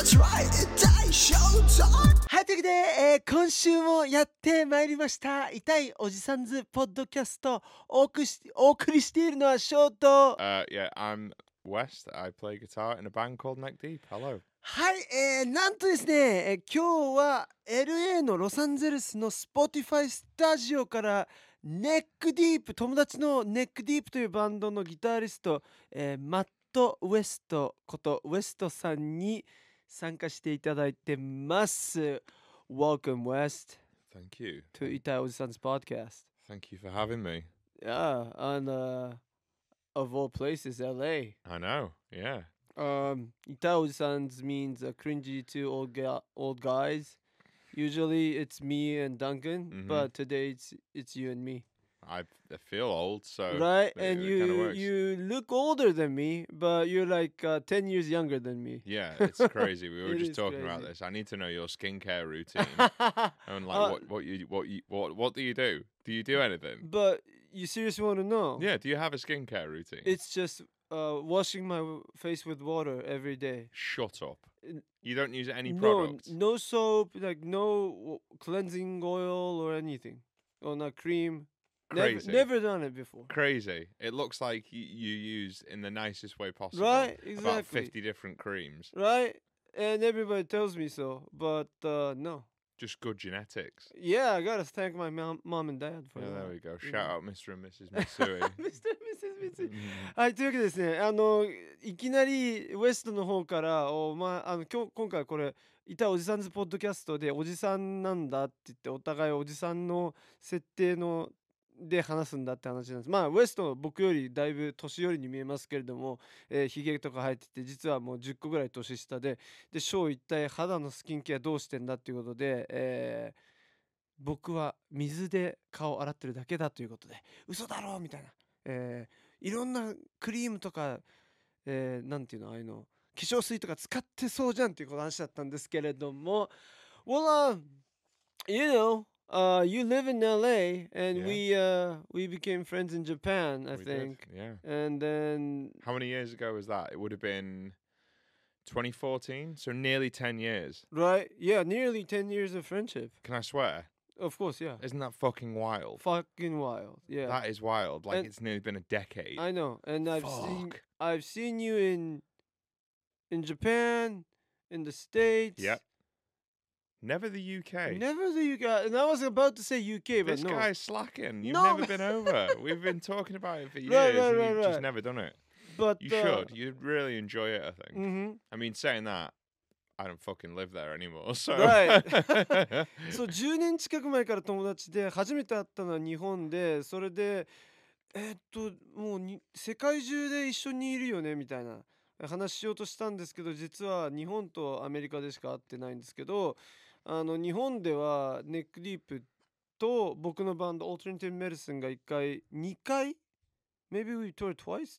That's right, 痛いショータイム。 はい、というわけで、今週もやってまいりました痛いおじさんズポッドキャスト。お送りしているのはショート。 Yeah, I'm West. I play guitar in a band called Neck Deep. Hello. はい、なんとですね、今日は LA のロサンゼルスの Spotify スタジオからネックディープ、友達のネックディープというバンドのギタリスト、マット・ウエストことウエストさんに参加していただいてます。Welcome, West, Thank you. to 痛いおじさんズ podcast. Thank you for having me. Yeah, on of all places, LA. I know. Yeah. Ita Ojisans means cringy to old guys. Usually it's me and Duncan, but today it's you and me. I feel old, so Right? it And kinda works. you look older than me, but you're like 10 years younger than me. Yeah, it's crazy. We were It just is talking about crazy. this. I need to know your skincare routine and like what do you do? Do you do anything? But you seriously want to know? Yeah. Do you have a skincare routine? It's just washing my face with water every day. Shut up. You don't use any No, products. no soap, like no cleansing oil or anything. Or not cream. Crazy. Never done it before. Crazy. It looks like you use in the nicest way possible. Right, About exactly. 50 different creams. Right? And everybody tells me so, but no. Just good genetics. Yeah, I gotta thank my mom and dad for Yeah, that. there we go. Shout out Mr. and Mrs. Mitsui. Mr. and Mrs. Mitsui. はい、というわけでですね、いきなりウエストの方から、今回これ、いたおじさんズポッドキャストでおじさんなんだって言って、お互いおじさんの設定ので話すんだって話なんです。まあウエスト僕よりだいぶ年寄りに見えますけれども、ひげとか生えてて実はもう10個ぐらい年下で、ショー一体肌のスキンケアどうしてんだっていうことで、僕は水で顔洗ってるだけだということで、嘘だろみたいな、いろんなクリームとか、なんていうの、ああいうの化粧水とか使ってそうじゃんっていう話だったんですけれども、Well, you know, you live in LA, and we became friends in Japan, I We think. did, yeah. And then How many years ago was that? It would have been 2014, so nearly 10 years. right, yeah, nearly 10 years of friendship. Can I swear? Of course, yeah. Isn't that fucking wild? Fucking wild, yeah. That is wild. Like And- it's nearly been a decade. I know, and Fuck. I've seen you in Japan, in the States. Yep. Never the UK. Never the UK. And I was about to say UK, but This no. guy's slacking. You've No. never been over. We've been talking about it for years, Right, and right, you've right. just never done it. But You should. You'd really enjoy it, I think. Mm-hmm. I mean, saying that, I don't fucking live there anymore, so... Right. そう10年近く前から友達で初めて会ったのは日本で、それでもう世界中で一緒にいるよねみたいな話しようとしたんですけど、実は日本とアメリカでしか会ってないんですけど、日本ではネックディープと僕のバンドオールタナティブメディシンが2回 maybe we toured twice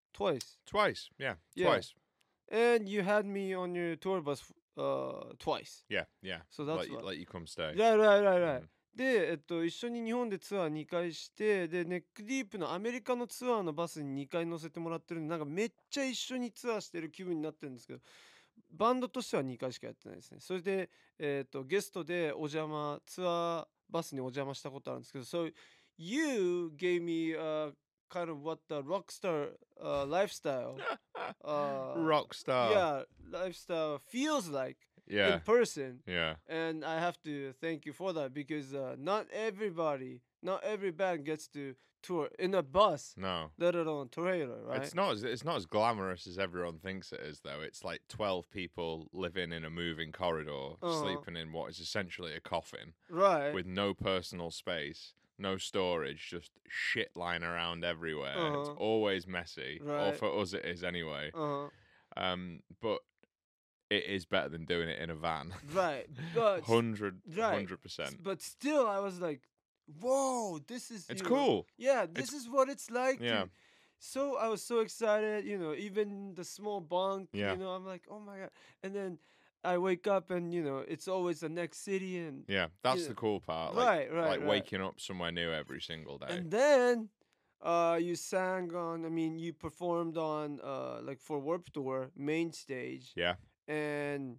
Twice, yeah, Yeah. twice. and you had me on your tour bus twice. Yeah, yeah. So that's let you come stay. Right. Mm. で、一緒に日本でツアー2回して、でネックディープのアメリカのツアーのバスに2回乗せてもらってるんで、なんかめっちゃ一緒にツアーしてる気分になってるんですけど、バンドとしては2回しかやってないですね。それで、ゲストでツアーバスにお邪魔したことあるんですけど、So you gave me kind of what the rock star lifestyle Rockstar. yeah, lifestyle feels like Yeah, in person. yeah. And I have to thank you for that because not every band gets to tour in a bus, No. let alone trailer, right? It's not as glamorous as everyone thinks it is, though. It's like 12 people living in a moving corridor, sleeping in what is essentially a coffin, right. with no personal space, no storage, just shit lying around everywhere. It's always messy, or Right. for us it is anyway. Uh-huh. But it is better than doing it in a van. Right. But 100%. But still, I was like, whoa, this is It's you know, cool. Yeah, this is what it's like. Yeah. So I was so excited, even the small bunk, Yeah. I'm like, oh my God. And then I wake up and, it's always the next city and Yeah, that's Yeah. the cool part. Right. Like waking up somewhere new every single day. And then you sang on, you performed on like for Warped Tour main stage. Yeah. And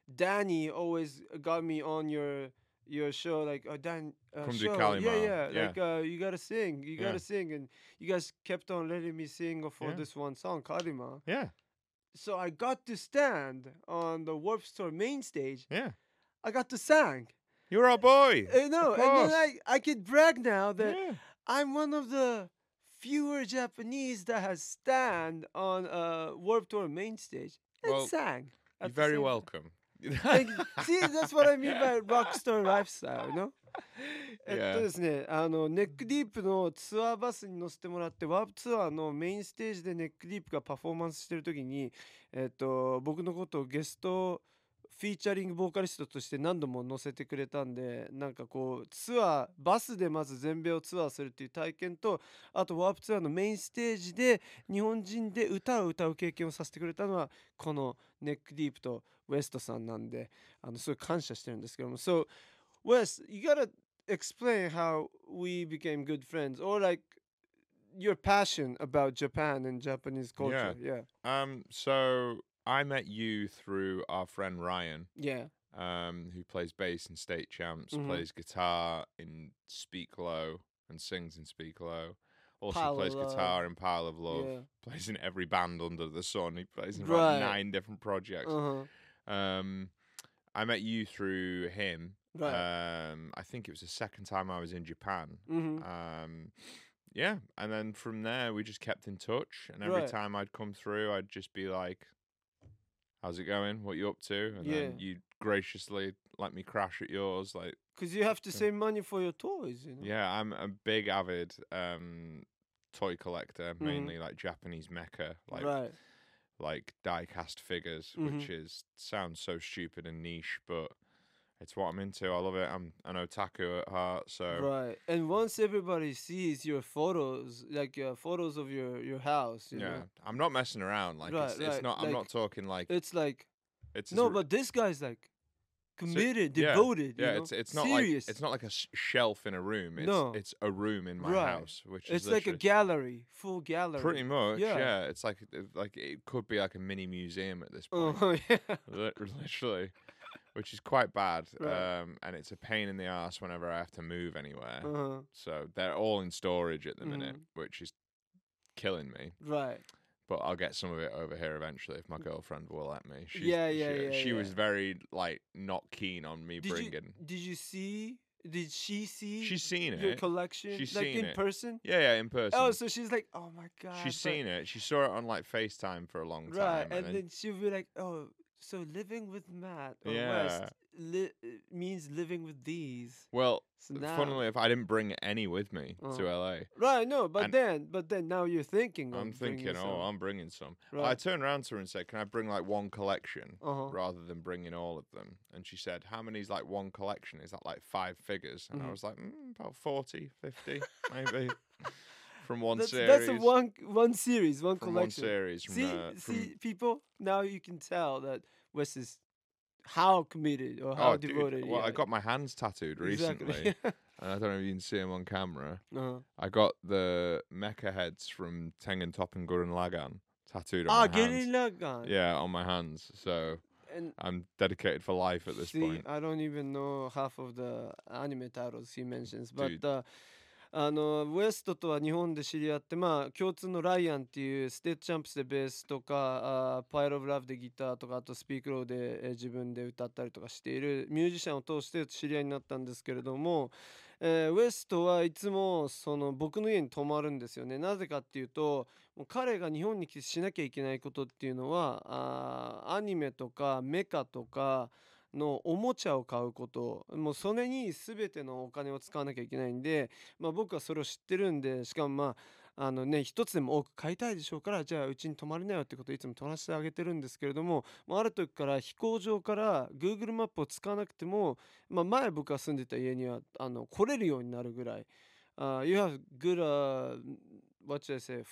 Danny always got me on your show, like, Dan, Come to show, Kalima. like, you gotta sing, Yeah. and you guys kept on letting me sing for Yeah. this one song, Kalima. Yeah. So I got to stand on the Warped Tour main stage. Yeah. I got to sing. You're our boy. No, Of and course. then I could brag now that Yeah. I'm one of the fewer Japanese that has stand on a Warped Tour main stage and Well, sang. You're at the very same time. welcome. Like, see, that's what I mean by rockstar lifestyle, you know? Yeah. ですね、ネックディープのツアーバスに乗せてもらって、ワープツアーのメインステージでネックディープがパフォーマンスしてる時に、僕のことをゲストフィーチャリングボーカリストとして何度も乗せてくれたんで、なんかこうツアーバスでまず全米をツアーするっていう体験と、あとワープツアーのメインステージで日本人で歌を歌う経験をさせてくれたのはこのネックディープとウエストさんなんで、すごい感謝してるんですけども。So Wes, you gotta explain how we became good friends, or like your passion about Japan and Japanese culture. Yeah. So I met you through our friend Ryan, Yeah. who plays bass in State Champs, Mhm. plays guitar in Speak Low and sings in Speak Low. Also Pile of plays Love. guitar in Pile of Love. Yeah. Plays in every band under the sun. He plays in about Right. 9 different projects. Uh-huh. I met you through him. Right. I think it was the second time I was in Japan. Mhm. Yeah, and then from there we just kept in touch. And every Right. time I'd come through, I'd just be like, "How's it going? What you up to?" And Yeah. then you'd graciously let me crash at yours. Like, Because you have to save money for your toys, you know? yeah, I'm a big avid toy collector, Mhm. mainly like Japanese mecha, Right. like die-cast figures, which is sounds so stupid and niche, but it's what I'm into. I love it. I'm an otaku at heart, so Right. And once everybody sees your photos, like photos of your house, you yeah, know, I'm not messing around. Like Right, it's right, not. I'm like, not talking like it's like, it's no, as- but this guy's like committed, yeah, devoted. Yeah, you know? it's not serious. like it's not like a shelf in a room. It's No. it's a room in my Right. house, which is It's like a literally- gallery, full gallery. Pretty much, Yeah. yeah. It's like it could be like a mini museum at this point. Oh yeah. Literally, which is quite bad. Right. And it's a pain in the ass whenever I have to move anywhere. Uh-huh. So they're all in storage at the minute, which is killing me. Right. But I'll get some of it over here eventually if my girlfriend will let me. She's, Yeah, She was yeah. very like not keen on me bringing. Did you see? Did she see? She's seen your it. collection, She's like seen in it. person. Yeah, in person. Oh, so she's like, oh my god. She's seen it. She saw it on like FaceTime for a long time. Right, and then she'll be like, oh, so living with Matt or West means living with these. well, So now, funnily enough, I didn't bring any with me to Uh-huh. LA. right, no, but and- then now you're thinking. I'm of bringing thinking, some. I'm bringing some. I Right. turned around to her and said, "Can I bring like one collection Uh-huh. rather than bringing all of them?" And she said, "How many's like one collection? Is that like 5 figures?" And I Mhm. was like, "About 40, 50, maybe." From one That's series. a one series, one from collection. one series. From, See, people. Now you can tell that Wes is how committed or how dude, devoted. well, yeah. I got my hands tattooed recently, Exactly. and I don't know if you can see them on camera. uh-huh. I got the mecha heads from Tengen Top and Gurren Lagann tattooed on Ah, my hands. Gurren Lagann. Yeah, on my hands. So And I'm dedicated for life at this see, point. I don't even know half of the anime titles he mentions, but Dude. ウエストとは日本で知り合って、まあ共通のライアンっていうステッチャンプスでベースとか、パイルオブラブでギターとか、あとスピークローで、自分で歌ったりとかしているミュージシャンを通して知り合いになったんですけれども、ウエストはいつもその僕の家に泊まるんですよね。なぜかっていうと、もう彼が日本に来てしなきゃいけないことっていうのは、アニメとかメカとかのおもちゃを買うこと、もうそれに全てのお金を使わなきゃいけないんで、まあ、僕はそれを知ってるんで、しかもまあ一つでも多く買いたいでしょうから、じゃあうちに泊まりなよってことをいつも取らせてあげてるんですけれども、もうある時から飛行場から Google マップを使わなくても、まあ、前僕が住んでた家には来れるようになるぐらい、You have good what should I say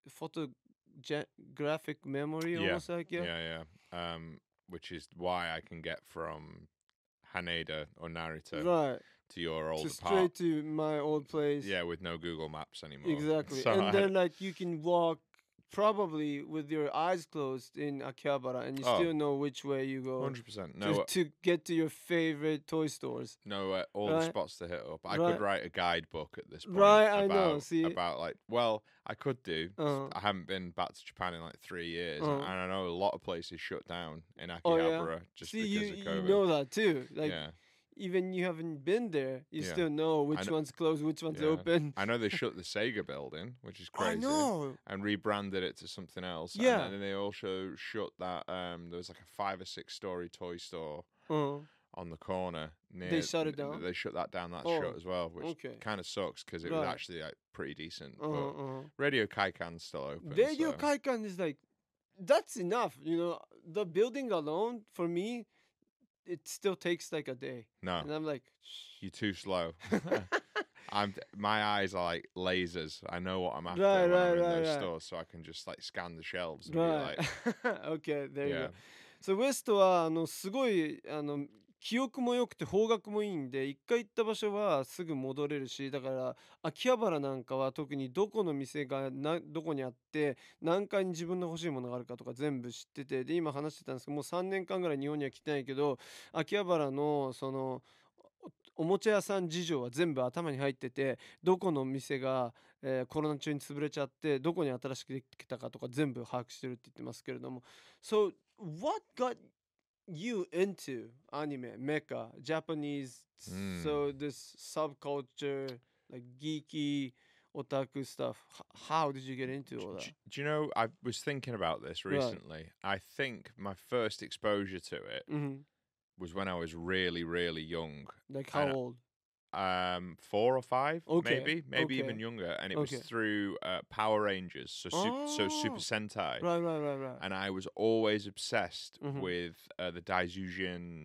photographic memory Yeah. almost like Yeah. Which is why I can get from Haneda or Narita right to your old to apartment. straight to my old place. Yeah, with no Google Maps anymore. Exactly. So And then like you can walk probably with your eyes closed in Akihabara, and you Oh. still know which way you go 100%. No, to get to your favorite toy stores. no, all the Right. spots to hit up. I Right. could write a guidebook at this point. Right, I about, know, see? about like, well, I could do. Uh-huh. I haven't been back to Japan in like 3 years, Uh-huh. and I know a lot of places shut down in Oh, Akihabara yeah? just See, because you of COVID. know that too. Like, yeah, even you haven't been there, you Yeah. still know which kn- one's closed, which one's yeah. open. I know they shut the Sega building, which is I crazy. know. And rebranded it to something else. Yeah. And then they also shut that. There was like a 5 or 6 story toy store Uh-huh. on the corner near. They shut it down? They shut that down. That's Oh, shut as well, which okay. kind of sucks because it was Right. actually like pretty decent. Uh-huh, But uh-huh. Radio Kaikan's still open. Radio so. Kaikan is like, that's enough. You know, the building alone, for me, it still takes like a day. No, And I'm like, you're too slow. My eyes are like lasers. I know what I'm after Right, when I'm in right, those right. stores, so I can just like scan the shelves and right. be like, okay, there you yeah, go. So ウエストはすごい記憶も良くて方角もいいんで、一回行った場所はすぐ戻れるし、だから秋葉原なんかは特にどこの店がどこにあって何階に自分の欲しいものがあるかとか全部知ってて、で今話してたんですけど、もう3年間ぐらい日本には来てないけど、秋葉原のそのおもちゃ屋さん事情は全部頭に入ってて、どこの店が、コロナ中に潰れちゃってどこに新しくできたかとか全部把握してるって言ってますけれども。 So what got you into anime, mecha, Japanese, so this subculture, like geeky otaku stuff? How did you get into all that? Do you know, I was thinking about this Right. recently. I think my first exposure to it was when I was really, really young. Like how And, old? 4 or 5, Okay, maybe even okay. younger. And it was Okay. through Power Rangers, so Super Oh. Sentai. Right. And I was always obsessed Mhm. with the Daizujin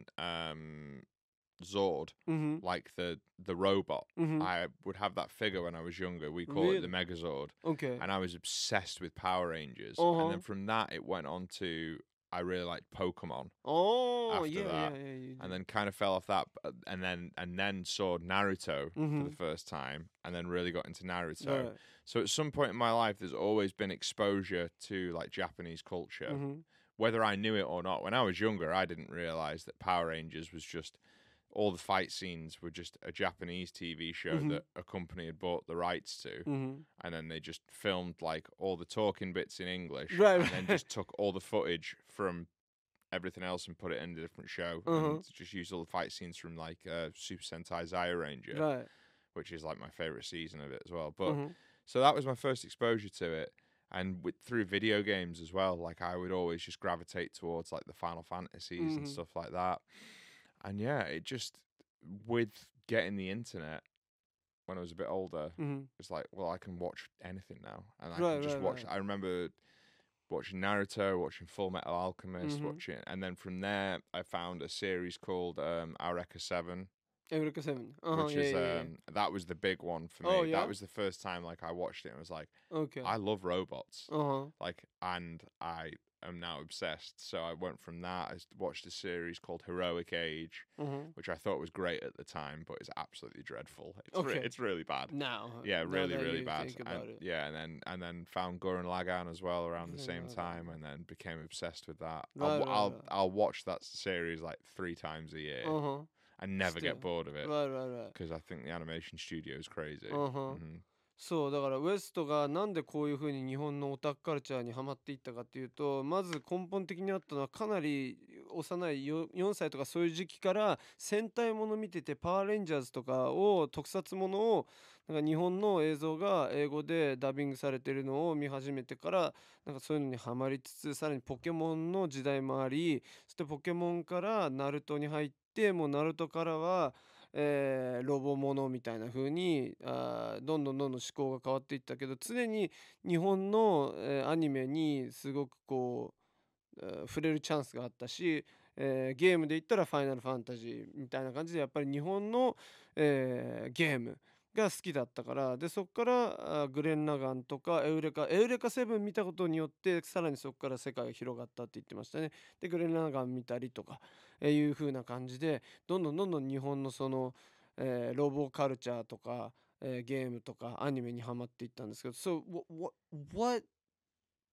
Zord, like the robot. I would have that figure when I was younger. We call it the Megazord. Okay. And I was obsessed with Power Rangers. Uh-huh. And then from that, it went on to, I really liked Pokemon. Oh, after yeah, that. yeah, you And did. then kind of fell off that, and then saw Naruto for the first time, and then really got into Naruto. Right. So at some point in my life, there's always been exposure to like Japanese culture, whether I knew it or not. When I was younger, I didn't realize that Power Rangers was just all the fight scenes were just a Japanese TV show that a company had bought the rights to, and then they just filmed like all the talking bits in English, Right, and then just took all the footage from everything else and put it in a different show, and just used all the fight scenes from like Super Sentai Zaya Ranger, Right. which is like my favorite season of it as well. But so that was my first exposure to it, and through video games as well. Like I would always just gravitate towards like the Final Fantasies and stuff like that. And yeah, it just, with getting the internet when I was a bit older, it's like, well, I can watch anything now, and I can just watch. Right. I remember watching Naruto, watching Full Metal Alchemist, watching, and then from there I found a series called Eureka 7, Eureka 7. which Yeah, is yeah. that was the big one for me. Oh, yeah? That was the first time like I watched it and was like, Okay. I love robots, Uh-huh. like, and I am now obsessed. So I went from that. I watched a series called Heroic Age, which I thought was great at the time, but it's absolutely dreadful. It's Okay. it's really bad. Now. Yeah, now really, that really you bad. think about it. Yeah, and then found Gurren Lagann as well around the Gurren same Lagann. time, and then became obsessed with that. Right, right, right. I'll watch that series like 3 times a year Uh-huh. and never Still. get bored of it Right. because I think the animation studio is crazy. Uh-huh. そうだからウエストがなんでこういう風に日本のオタクカルチャーにハマっていったかっていうと、まず根本的にあったのはかなり幼い4歳とかそういう時期から戦隊もの見てて、パワーレンジャーズとかを特撮ものをなんか日本の映像が英語でダビングされてるのを見始めてから、なんかそういうのにハマりつつ、さらにポケモンの時代もあり、そしてポケモンからナルトに入って、もうナルトからはロボものみたいな風にどんどん思考が変わっていったけど、常に日本の、アニメにすごくこう、触れるチャンスがあったし、ゲームで言ったらファイナルファンタジーみたいな感じでやっぱり日本の、ゲームが好きだったから、でそこからグレン・ラガンとかエウレカ7見たことによってさらにそこから世界が広がったって言ってましたね。でグレン・ラガン見たりとか、いう風な感じでどんどん日本のその、ロボカルチャーとか、ゲームとかアニメにハマっていったんですけど、So what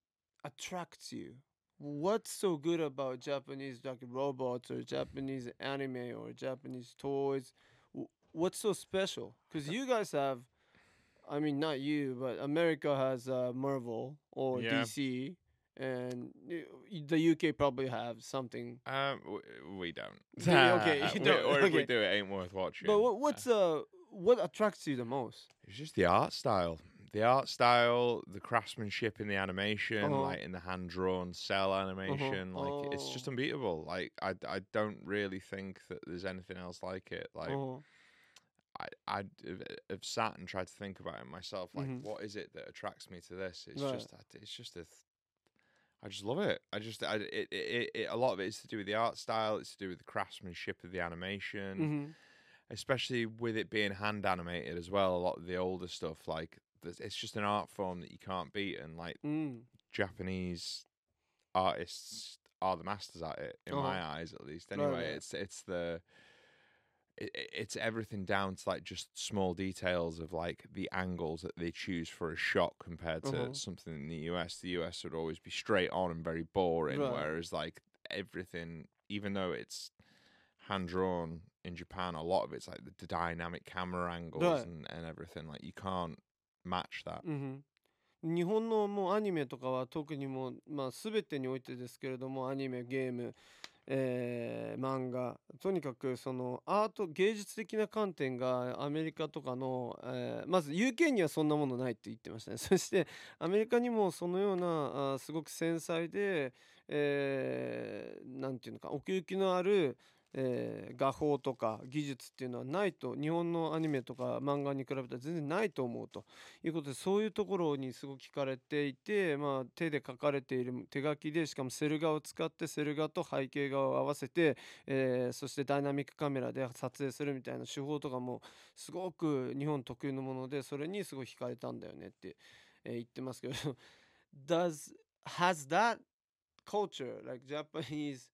attracts you? What's so good about Japanese like robots or Japanese anime or Japanese toys? What's so special? Because you guys have, I mean, not you, but America has Marvel or Yeah. DC, and the UK probably have something. We don't. Okay, you don't. Or if we Okay. do, it ain't worth watching. But what attracts you the most? It's just the art style. The art style, the craftsmanship in the animation, like in the hand-drawn cell animation, like it's just unbeatable. Like I don't really think that there's anything else like it. Like I've sat and tried to think about it myself. Like what is it that attracts me to this? It's just I just love it. A lot of it is to do with the art style. It's to do with the craftsmanship of the animation, especially with it being hand animated as well. A lot of the older stuff, like it's just an art form that you can't beat, and like Japanese artists are the masters at it in my eyes, at least. Anyway, it's everything down to like just small details of like the angles that they choose for a shot compared to something in the US. The US would always be straight on and very boring, whereas like everything, even though it's hand drawn in Japan, a lot of it's like the dynamic camera angles and everything. Like you can't match that. 日本のもうアニメとかは特にもうまあ全てにおいてですけれども、アニメ、ゲーム、漫画、とにかくそのアート芸術的な観点がアメリカとかの、まず UK にはそんなものないって言ってましたね。そしてアメリカにもそのようなすごく繊細で、なんていうのか奥行きのある画法とか技術っていうのはないと、日本のアニメとか漫画に比べたら全然ないと思うということで、そういうところにすごく惹かれていて、まあ、手で描かれている手書きで、しかもセル画を使ってセル画と背景画を合わせて、そしてダイナミックカメラで撮影するみたいな手法とかもすごく日本特有のもので、それにすごい惹かれたんだよねって、言ってますけどhas that culture like Japanese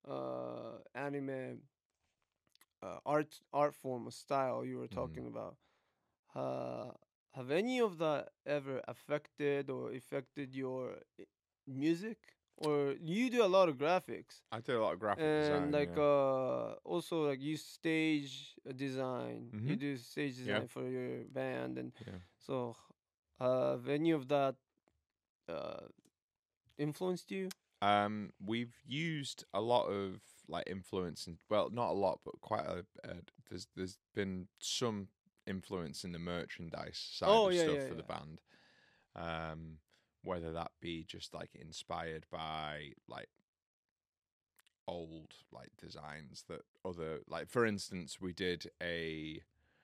anime art form or style you were talking about, have any of that ever affected your music? Or you do a lot of graphics I do a lot of graphic and design, like also like you stage design, you do stage design for your band, and so have any of that influenced you? We've used a lot of like influence, and well, not a lot, but quite there's been some influence in the merchandise side of stuff for the band. Whether that be just like inspired by like old like designs that other, like for instance, we did a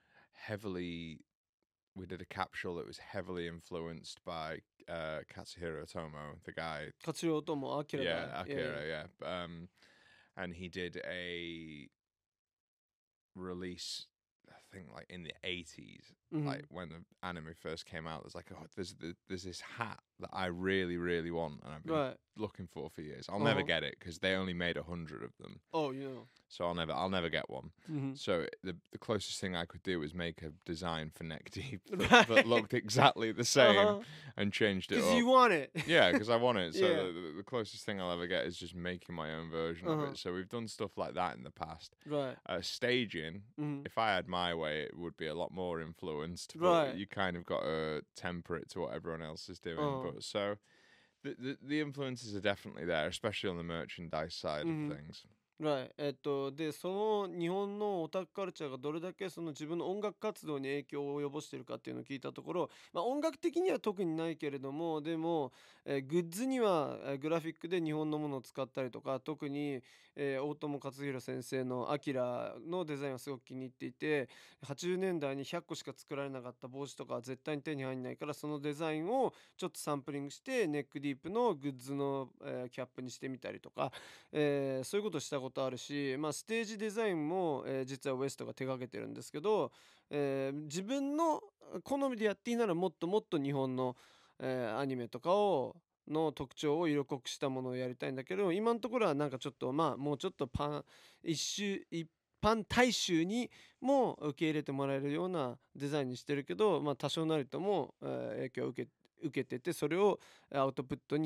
capsule that was heavily influenced by Katsuhiro Otomo, the guy. Katsuhiro Otomo, Akira. Yeah, Akira, yeah. And he did a release, I think, like in the 80s, like when the anime first came out. There's like, there's this hat that I really, really want, and I've been looking for years. I'll never get it because they only made 100 of them. Oh, you know. So I'll never get one. So the closest thing I could do was make a design for Neck Deep that looked exactly the same and changed it up. Because you want it. Yeah, because I want it. So the closest thing I'll ever get is just making my own version of it. So we've done stuff like that in the past. Right. Staging, if I had my way, it would be a lot more influenced. But you kind of got to temper it to what everyone else is doing. But so the influences are definitely there, especially on the merchandise side of things. Right. でその日本のオタクカルチャーがどれだけその自分の音楽活動に影響を及ぼしているかっていうのを聞いたところ、まあ、音楽的には特にないけれども、でも、グッズにはグラフィックで日本のものを使ったりとか、特に、大友克洋先生のアキラのデザインはすごく気に入っていて、80年代に100個しか作られなかった帽子とかは絶対に手に入んないから、そのデザインをちょっとサンプリングしてネックディープのグッズの、キャップにしてみたりとか、そういうことをしたことあるし、まあ、ステージデザインも、実はウエストが手掛けてるんですけど、自分の好みでやっていいならもっともっと日本の、アニメとかの特徴を色濃くしたものをやりたいんだけど、今のところはなんかちょっとまあもうちょっと一般大衆にも受け入れてもらえるようなデザインにしてるけど、まあ、多少なりとも、影響を受けてて、それをアウトプットに、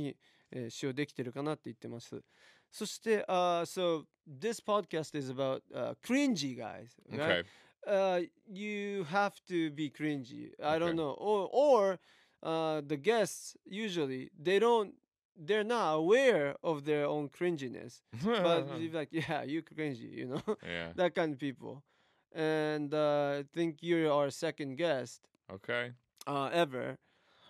使用できてるかなって言ってます。そして、so this podcast is about cringy guys, right? Okay. You have to be cringy. I don't Okay. know, or the guests usually they're not aware of their own cringiness, but you're like, yeah, you cringy, you know, Yeah. that kind of people. And I think you're our second guest Okay. ever.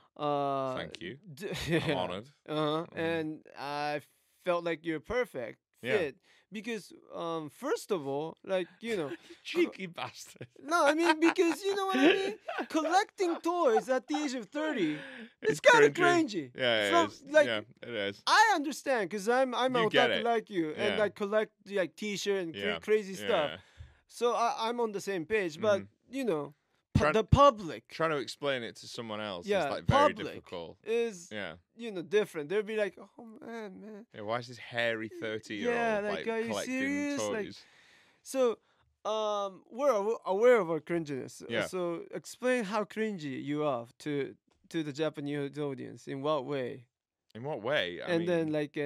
Thank you. Yeah. I'm honored. And I felt like you're perfect Yeah. fit because first of all, like, you know, Cheeky bastard. no, I mean, because you know what I mean? Collecting toys at the age of 30, it's It's kind of cringy. cringy. Yeah, So, it is. like, Yeah, it is. I understand because I'm an You get otaku it. like you and Yeah. I collect like t-shirt and Yeah. crazy stuff. Yeah. So I'm on the same page, but you know, Try- the public Trying to explain it to someone else Yeah, is like very public. difficult. is, Yeah. you know, different. They'll be like, oh man. Yeah. Why is this hairy 30-year-old Yeah, like, are you collecting serious? toys? Like, so we're aware of our cringiness. Yeah. So explain how cringy you are to the Japanese audience. In what way? In what way? I And mean, then like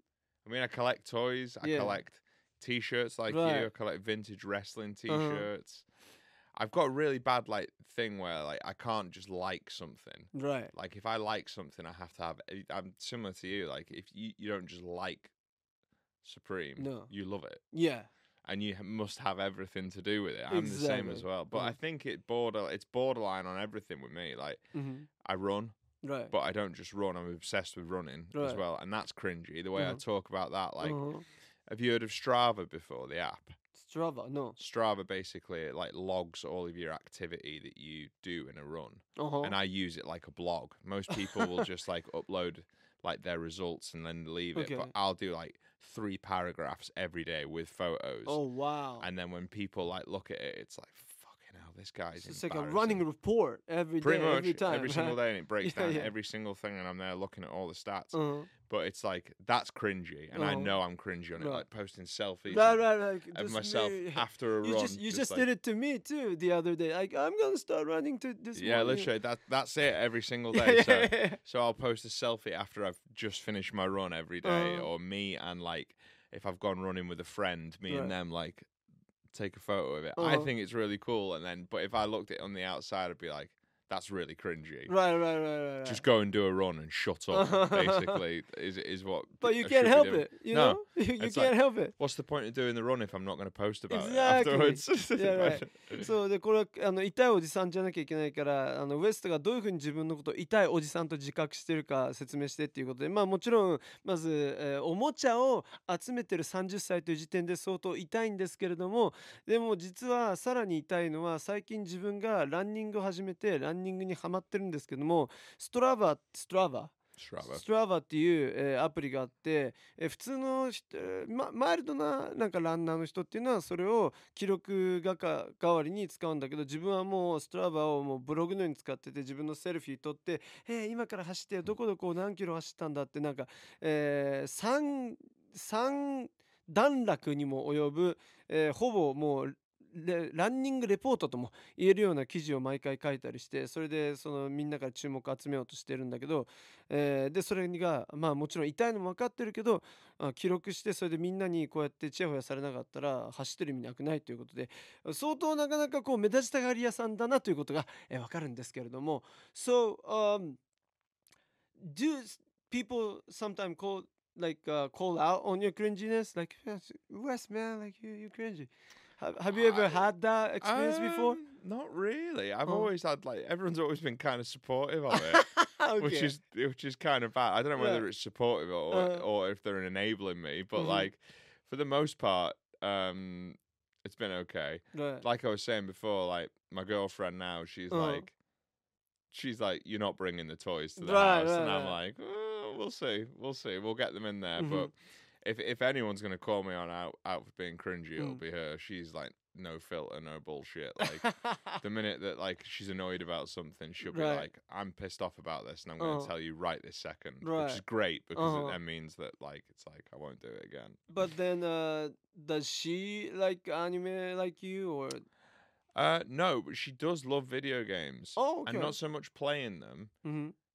I collect toys. I Yeah. collect T-shirts like you. Right. I collect vintage wrestling Uh-huh. T-shirts. I've got a really bad thing where like I can't just like something. right. Like if I like something, I have to have. I'm similar to you. Like if you don't just like Supreme, No. you love it, Yeah. and you must have everything to do with it. I'm the same as Exactly. well. But I think it's borderline on everything with me. Like Mm-hmm. I run, Right. but I don't just run. I'm obsessed with running as Right. well, and that's cringy. The way I Mhm. talk about that, like, Uh-huh. have you heard of Strava before? The app. Strava, no. Strava basically like logs all of your activity that you do in a run, Uh-huh. and I use it like a blog. Most people will just like upload like their results and then leave it, but Okay. I'll do like 3 paragraphs every day with photos. Oh wow. And then when people like look at it, it's like, fucking hell, this guy's It's like a embarrassing. running report every Pretty day, much every time. every single day, and it breaks Yeah, down yeah. every single thing, and I'm there looking at all the stats. Uh-huh. But it's like that's cringy, and I Uh-huh. know I'm cringy on it, Right. like posting selfies Right. of Just myself me- after a You run. just like, did it to me too the other day. Like I'm gonna start running to this. Yeah, morning. literally, that's it every single Yeah, day. yeah. So I'll post a selfie after I've just finished my run every day, Uh-huh. or me and like if I've gone running with a friend, me Right. and them like take a photo of it. I Uh-huh. think it's really cool, and then but if I looked at it on the outside, I'd be like, that's really cringy. Right. Just go and do a run and shut up. Basically, is what. But you I can't should be help doing. it. You No, know, you it's can't like- help it. What's the point of doing the run if I'm not going to post about Exactly. it afterwards? Yeah, right. そうでこれ痛いおじさんじゃなきゃいけないからウエストがどういうふうに自分のことを痛いおじさんと自覚してるか説明してっていうことでまあもちろんまず、おもちゃを集めてる30歳という時点で相当痛いんですけれどもでも実はさらに痛いのは最近自分がランニングを始めてランニングにハマってるんですけどもストラバっていう、アプリがあって、普通のマイルドななんかランナーの人っていうのはそれを記録代わりに使うんだけど自分はもうストラバをもうブログのように使ってて自分のセルフィー撮って今から走ってどこどこ何キロ走ったんだってなんか、3段落にも及ぶ、ほぼもうランニングレポートとも言えるような記事を毎回書いたりしてそれでそのみんなから注目を集めようとしてるんだけど、でそれがまあもちろん痛いのも分かってるけど記録してそれでみんなにこうやってチヤホヤされなかったら走ってる意味なくないということで相当なかなかこう目立ちたがり屋さんだなということが、分かるんですけれども So do people sometimes call out on your cringiness like Wes man like you cringy Have you ever had that experience before? Not really. I've Oh. always had everyone's always been kind of supportive of it, Okay. which is kind of bad. I don't know whether Yeah. it's supportive or if they're enabling me, but Mhm. like for the most part, it's been okay. Right. Like I was saying before, like my girlfriend now, she's like, you're not bringing the toys to the Right, house, right, and I'm right. like, oh, we'll see, we'll get them in there, Mhm. but. If anyone's gonna call me out for being cringy, it'll be her. She's like no filter, no bullshit. Like the minute that like she's annoyed about something, she'll be Right. like, "I'm pissed off about this, and I'm going to tell you right this second," Right. which is great because Uh-huh. it then means that like it's like I won't do it again. But then, does she like anime like you or? No, but she does love video games. Oh, okay. And not so much playing them. Mhm.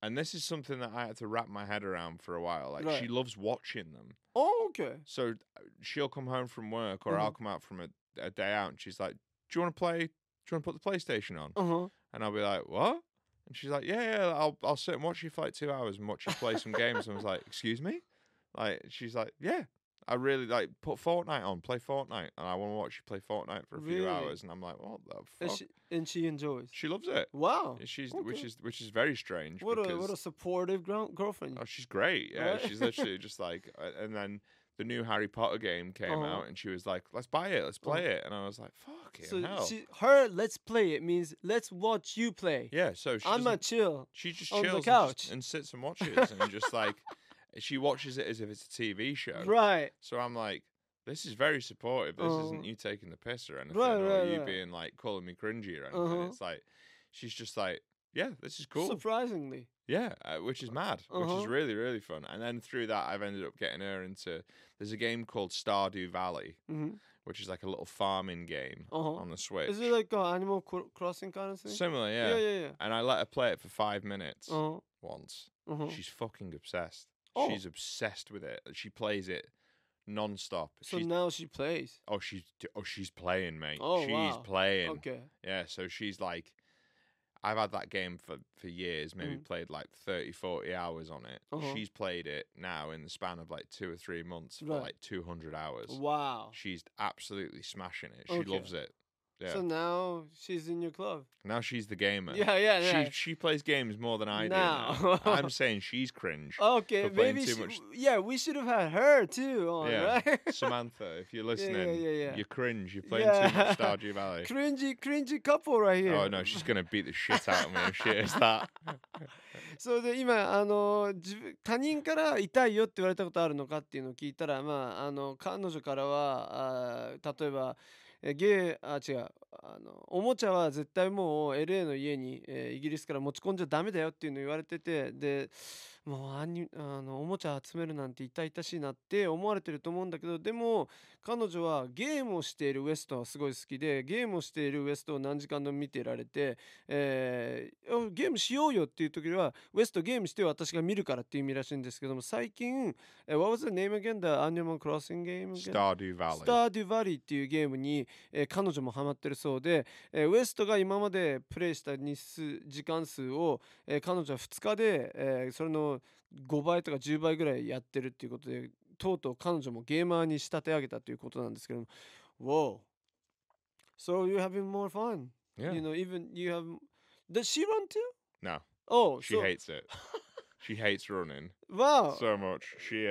And this is something that I had to wrap my head around for a while. Like, Right. she loves watching them. Oh, okay. So she'll come home from work, or I'll come out from a day out, and she's like, "Do you want to play? Do you want to put the PlayStation on?" Uh-huh. And I'll be like, "What?" And she's like, "Yeah, I'll sit and watch you for like 2 hours and watch you play some games." And I was like, "Excuse me?" Like, she's like, "Yeah, I really like put Fortnite on, play Fortnite, and I want to watch you play Fortnite for a few Really? hours." And I'm like, "What the And fuck?" she enjoys. She loves it. Wow. She's Okay. which is very strange. What because, a supportive girlfriend. oh, she's great. Yeah, Right? she's literally just like, and then the new Harry Potter game came Uh-huh. out, and she was like, "Let's buy it, let's play it." And I was like, "Fucking So hell!" her let's play it means let's watch you play. Yeah, so she I'm a doesn't- chill. she just on the chills couch. and sits and watches, and just like she watches it as if it's a TV show. Right. So I'm like, this is very supportive. This Uh-huh. isn't you taking the piss or anything, Right, or right, you right. being like calling me cringy or anything. Uh-huh. It's like she's just like, yeah, this is cool. Surprisingly. Yeah, which is mad, which Uh-huh. is really, really fun. And then through that, I've ended up getting her into. There's a game called Stardew Valley, Mhm. which is like a little farming game Uh-huh. on the Switch. Is it like Animal Crossing kind of thing? Similar, Yeah, yeah. And I let her play it for 5 minutes Uh-huh. once. Uh-huh. She's fucking obsessed. Oh. She's obsessed with it. She plays it non-stop. So she's, now she plays. she's playing, mate. Oh, she's wow. playing. Okay. Yeah, so she's like, I've had that game for years, maybe played like 30, 40 hours on it. Uh-huh. She's played it now in the span of like 2 or 3 months for Right. like 200 hours. Wow. She's absolutely smashing it. She Okay. loves it. Yeah. So now she's in your club. Now she's the gamer. Yeah. She plays games more than I do. Now. Now. I'm saying she's cringe. Okay, for playing maybe too much. yeah, we should have had her too on, Yeah. right? Samantha, if you're listening, yeah. you're cringe. You're playing too much Stardew Valley. cringy couple right here. Oh no, she's gonna beat the shit out of me if she is that. それで今他人から痛いよって言われたことあるのかっていうのを聞いたら、まあ彼女からは例えば違うおもちゃは絶対もう LA の家に、イギリスから持ち込んじゃダメだよっていうのを言われてて、でもうおもちゃ集めるなんて痛々しいなって思われてると思うんだけど、でも彼女はゲームをしているウエストはすごい好きで、ゲームをしているウエストを何時間でも見てられて、ゲームしようよっていう時はウエストゲームしてよ私が見るからっていう意味らしいんですけども、最近What was the name again? The Animal Crossing game again? Stardew Valley. Stardew Valley っていうゲームに、彼女もハマってるそうで、ウエストが今までプレイした時間数を、彼女は2日で、それの5倍とか10倍ぐらいやってるっていうことで、とうとう彼女もゲーマーに仕立て上げたということなんですけども、Whoa! So you're having more fun? Yeah. You know, even you have. Does she run too? No, Oh, she hates it. She hates running Wow. so much.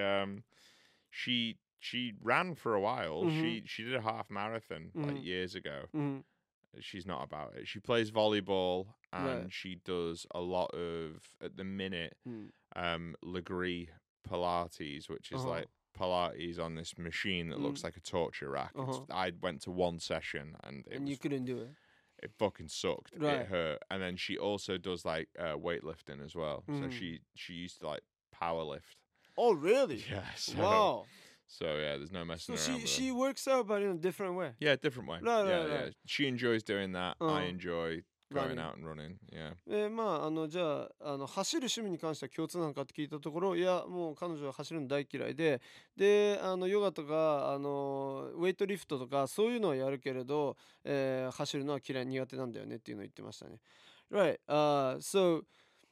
She ran for a while. Mhm. She did a half marathon like Mhm. years ago. Mhm. She's not about it. She plays volleyball and Right. she does a lot of at the minute Legree Pilates, which is Uh-huh. like Pilates on this machine that looks like a torture rack. Uh-huh. I went to one session and And you couldn't do it. it fucking sucked. Right. It hurt. And then she also does like weightlifting as well. So Mm. she used to like power lift. Oh, really? Yeah. So, Wow. So yeah, there's no messing So around. with she her. works out, but in a different way. Yeah, different way. Right, yeah, right, yeah. right. She enjoys doing that. I Uh-huh. enjoy going Running. out and running. Yeah. まあじゃあ走る趣味に関しては共通なのかって聞いたところ、いやもう彼女は走るの大嫌いで、ヨガとかウェイトリフトとかそういうのはやるけれど、走るのは苦手なんだよねっていうのを言ってましたね。Right. So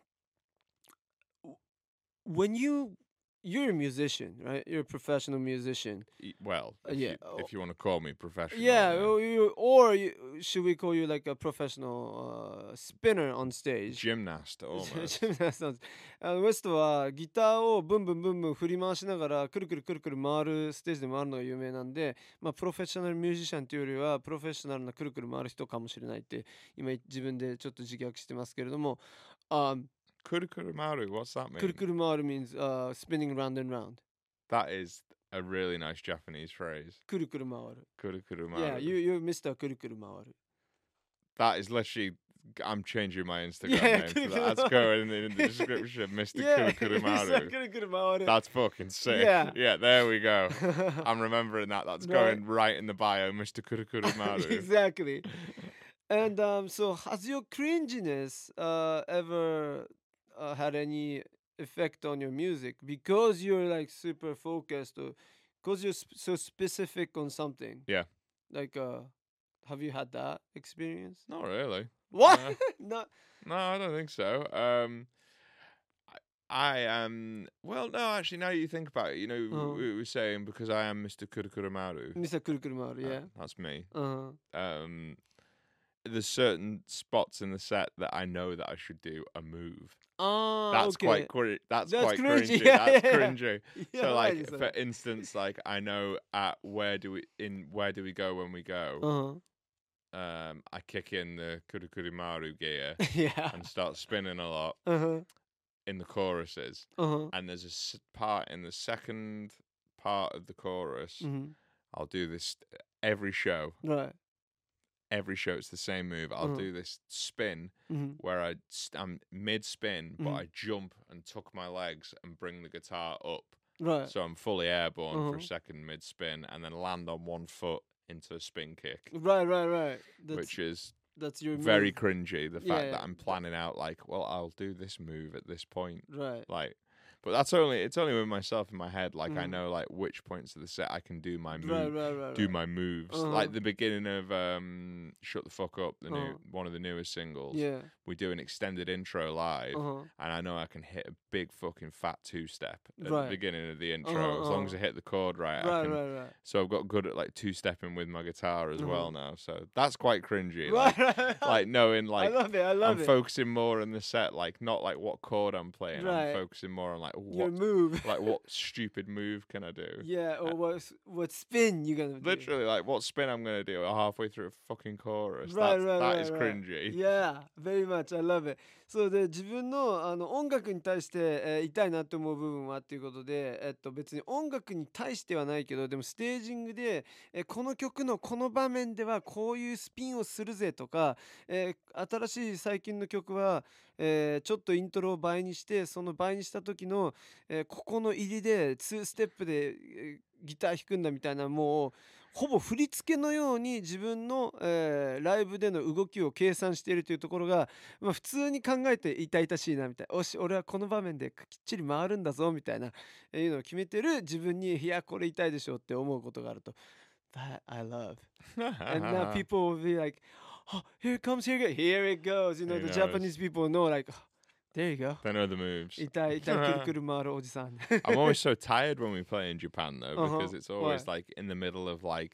when you're a musician, right? You're a professional musician. Well, yeah. if you want to call me professional. Yeah, or should we call you like a professional spinner on stage? Gymnast almost. ウエストはギターをブンブンブンブン振り回しながらくるくるくるくる回るステージで回るのが有名なんで、まあプロフェッショナルミュージシャンというよりはプロフェッショナルなくるくる回る人かもしれないって今自分でちょっと自虐してますけれども、 Kurukurumaru, what's that mean? くるくる回る means spinning round and round. That is a really nice Japanese phrase. くるくる回る。 Kurukurumaru. Yeah, you're Mr. くるくる回る。 That is literally. I'm changing my Instagram Yeah, name. To that. That's going in the description, Mr. Yeah, Kurukurumaru. くるくる回る。 That's fucking sick. Yeah. There we go. I'm remembering that. That's going right in the bio, Mr. Kurukurumaru. Exactly. And so has your cringiness ever had any effect on your music because you're like super focused or because you're so specific on something? Yeah. Like, have you had that experience? Not really. What? No. No. No, I don't think so. I am. Well, no, actually, now you think about it, you know, we were saying because I am Mr. Kurukurumaru. Mr. Kurukurumaru, yeah. That's me. Uh-huh. There's certain spots in the set that I know that I should do a move. Ah, That's okay. That's That's quite cringy. cringy. Yeah, That's yeah, yeah. cringy. Yeah, So, right, like, so- for instance, like I know at where do we go when we go? Uh-huh. I kick in the Kurukurumaru gear Yeah. and start spinning a lot Uh-huh. in the choruses. Uh-huh. And there's a part in the second part of the chorus. Mm-hmm. I'll do this every show. Right. Every show, it's the same move. I'll do this spin Mm-hmm. where I'm mid spin, but Mhm. I jump and tuck my legs and bring the guitar up. Right. So I'm fully airborne for Uh-huh. a second mid spin and then land on one foot into a spin kick, Right. which is That's your very move. cringy. The fact Yeah, that I'm planning out like, well, I'll do this move at this point. Right. Like, but it's only with myself in my head. Like I Mhm. know like which points of the set I can do my move, Right. do my moves. Uh-huh. Like the beginning of "Shut the Fuck Up," the Uh-huh. new one of the newest singles. Yeah. We do an extended intro live, Uh-huh. and I know I can hit a big fucking fat 2-step at Right. the beginning of the intro. Uh-huh, As long as I uh-huh. hit the chord right, I can. Right. So I've got good at like 2-stepping with my guitar as well Uh-huh. now. So that's quite cringy. Right. Like knowing like. I love it. I'm it. focusing more on the set, like not like what chord I'm playing. Right. I'm focusing more on like Your what, move. like what stupid move can I do? Yeah, or what spin you gonna do. Literally, like what spin I'm gonna do halfway through a fucking chorus. Right, That is right. cringy. Yeah, very much. I love it. そうで自分の音楽に対して、痛いなと思う部分はっていうことで、別に音楽に対してはないけどでもステージングで、この曲のこの場面ではこういうスピンをするぜとか、新しい最近の曲は、ちょっとイントロを倍にしてその倍にした時の、ここの入りで2ステップで、ギター弾くんだみたいなもうほぼ振り付けのように自分の、ライブでの動きを計算しているというところが、普通に考えて痛々しいなみたいな。おし俺はこの場面できっちり回るんだぞみたいな、いうのを決めてる自分にいやこれ痛いでしょって思うことがあると。That I love. And now people will be like, oh, here it comes, here it goes. You know, He the knows. Japanese people know like, oh, there you go. They know the moves. 痛いくるくる回るおじさん。 I'm always so tired when we play in Japan though, Uh-huh. because it's always Why? like in the middle of like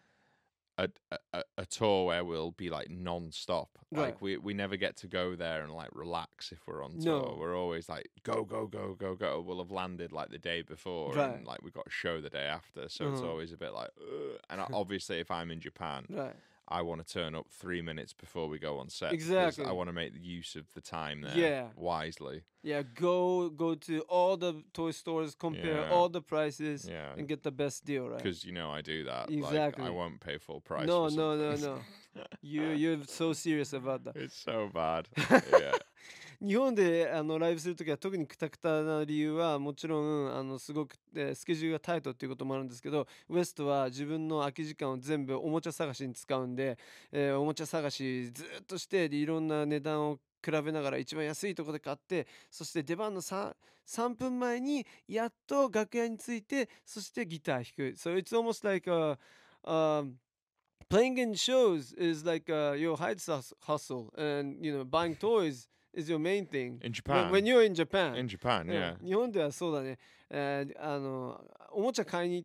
a tour where we'll be like non-stop. Right. Like we never get to go there and like relax if we're on No. tour. We're always like go. We'll have landed like the day before Right. and like we've got a show the day after. So it's Uh-huh. always a bit like and obviously if I'm in Japan, Right. I want to turn up 3 minutes before we go on set. Exactly. Because I want to make the use of the time there Yeah. wisely. Yeah, go to all the toy stores, compare Yeah. all the prices, Yeah. and get the best deal, right? Because you know I do that. Exactly. Like, I won't pay full price. No, for no, something. you're so serious about that. It's so bad. Yeah. 日本でライブするときは特にクタクタな理由はもちろんすごく、スケジュールがタイトっていうこともあるんですけど、ウエストは自分の空き時間を全部おもちゃ探しに使うんで、おもちゃ探しずっとしてでいろんな値段を比べながら一番安いところで買って、そして出番の 3分前にやっと楽屋に着いて、そしてギター弾く。So it's almost like playing in shows is like your side hustle, and you know buying toys is your main thing. In Japan. When you're in Japan. In Japan, yeah. 日本ではそうだね。おもちゃ買いに行って、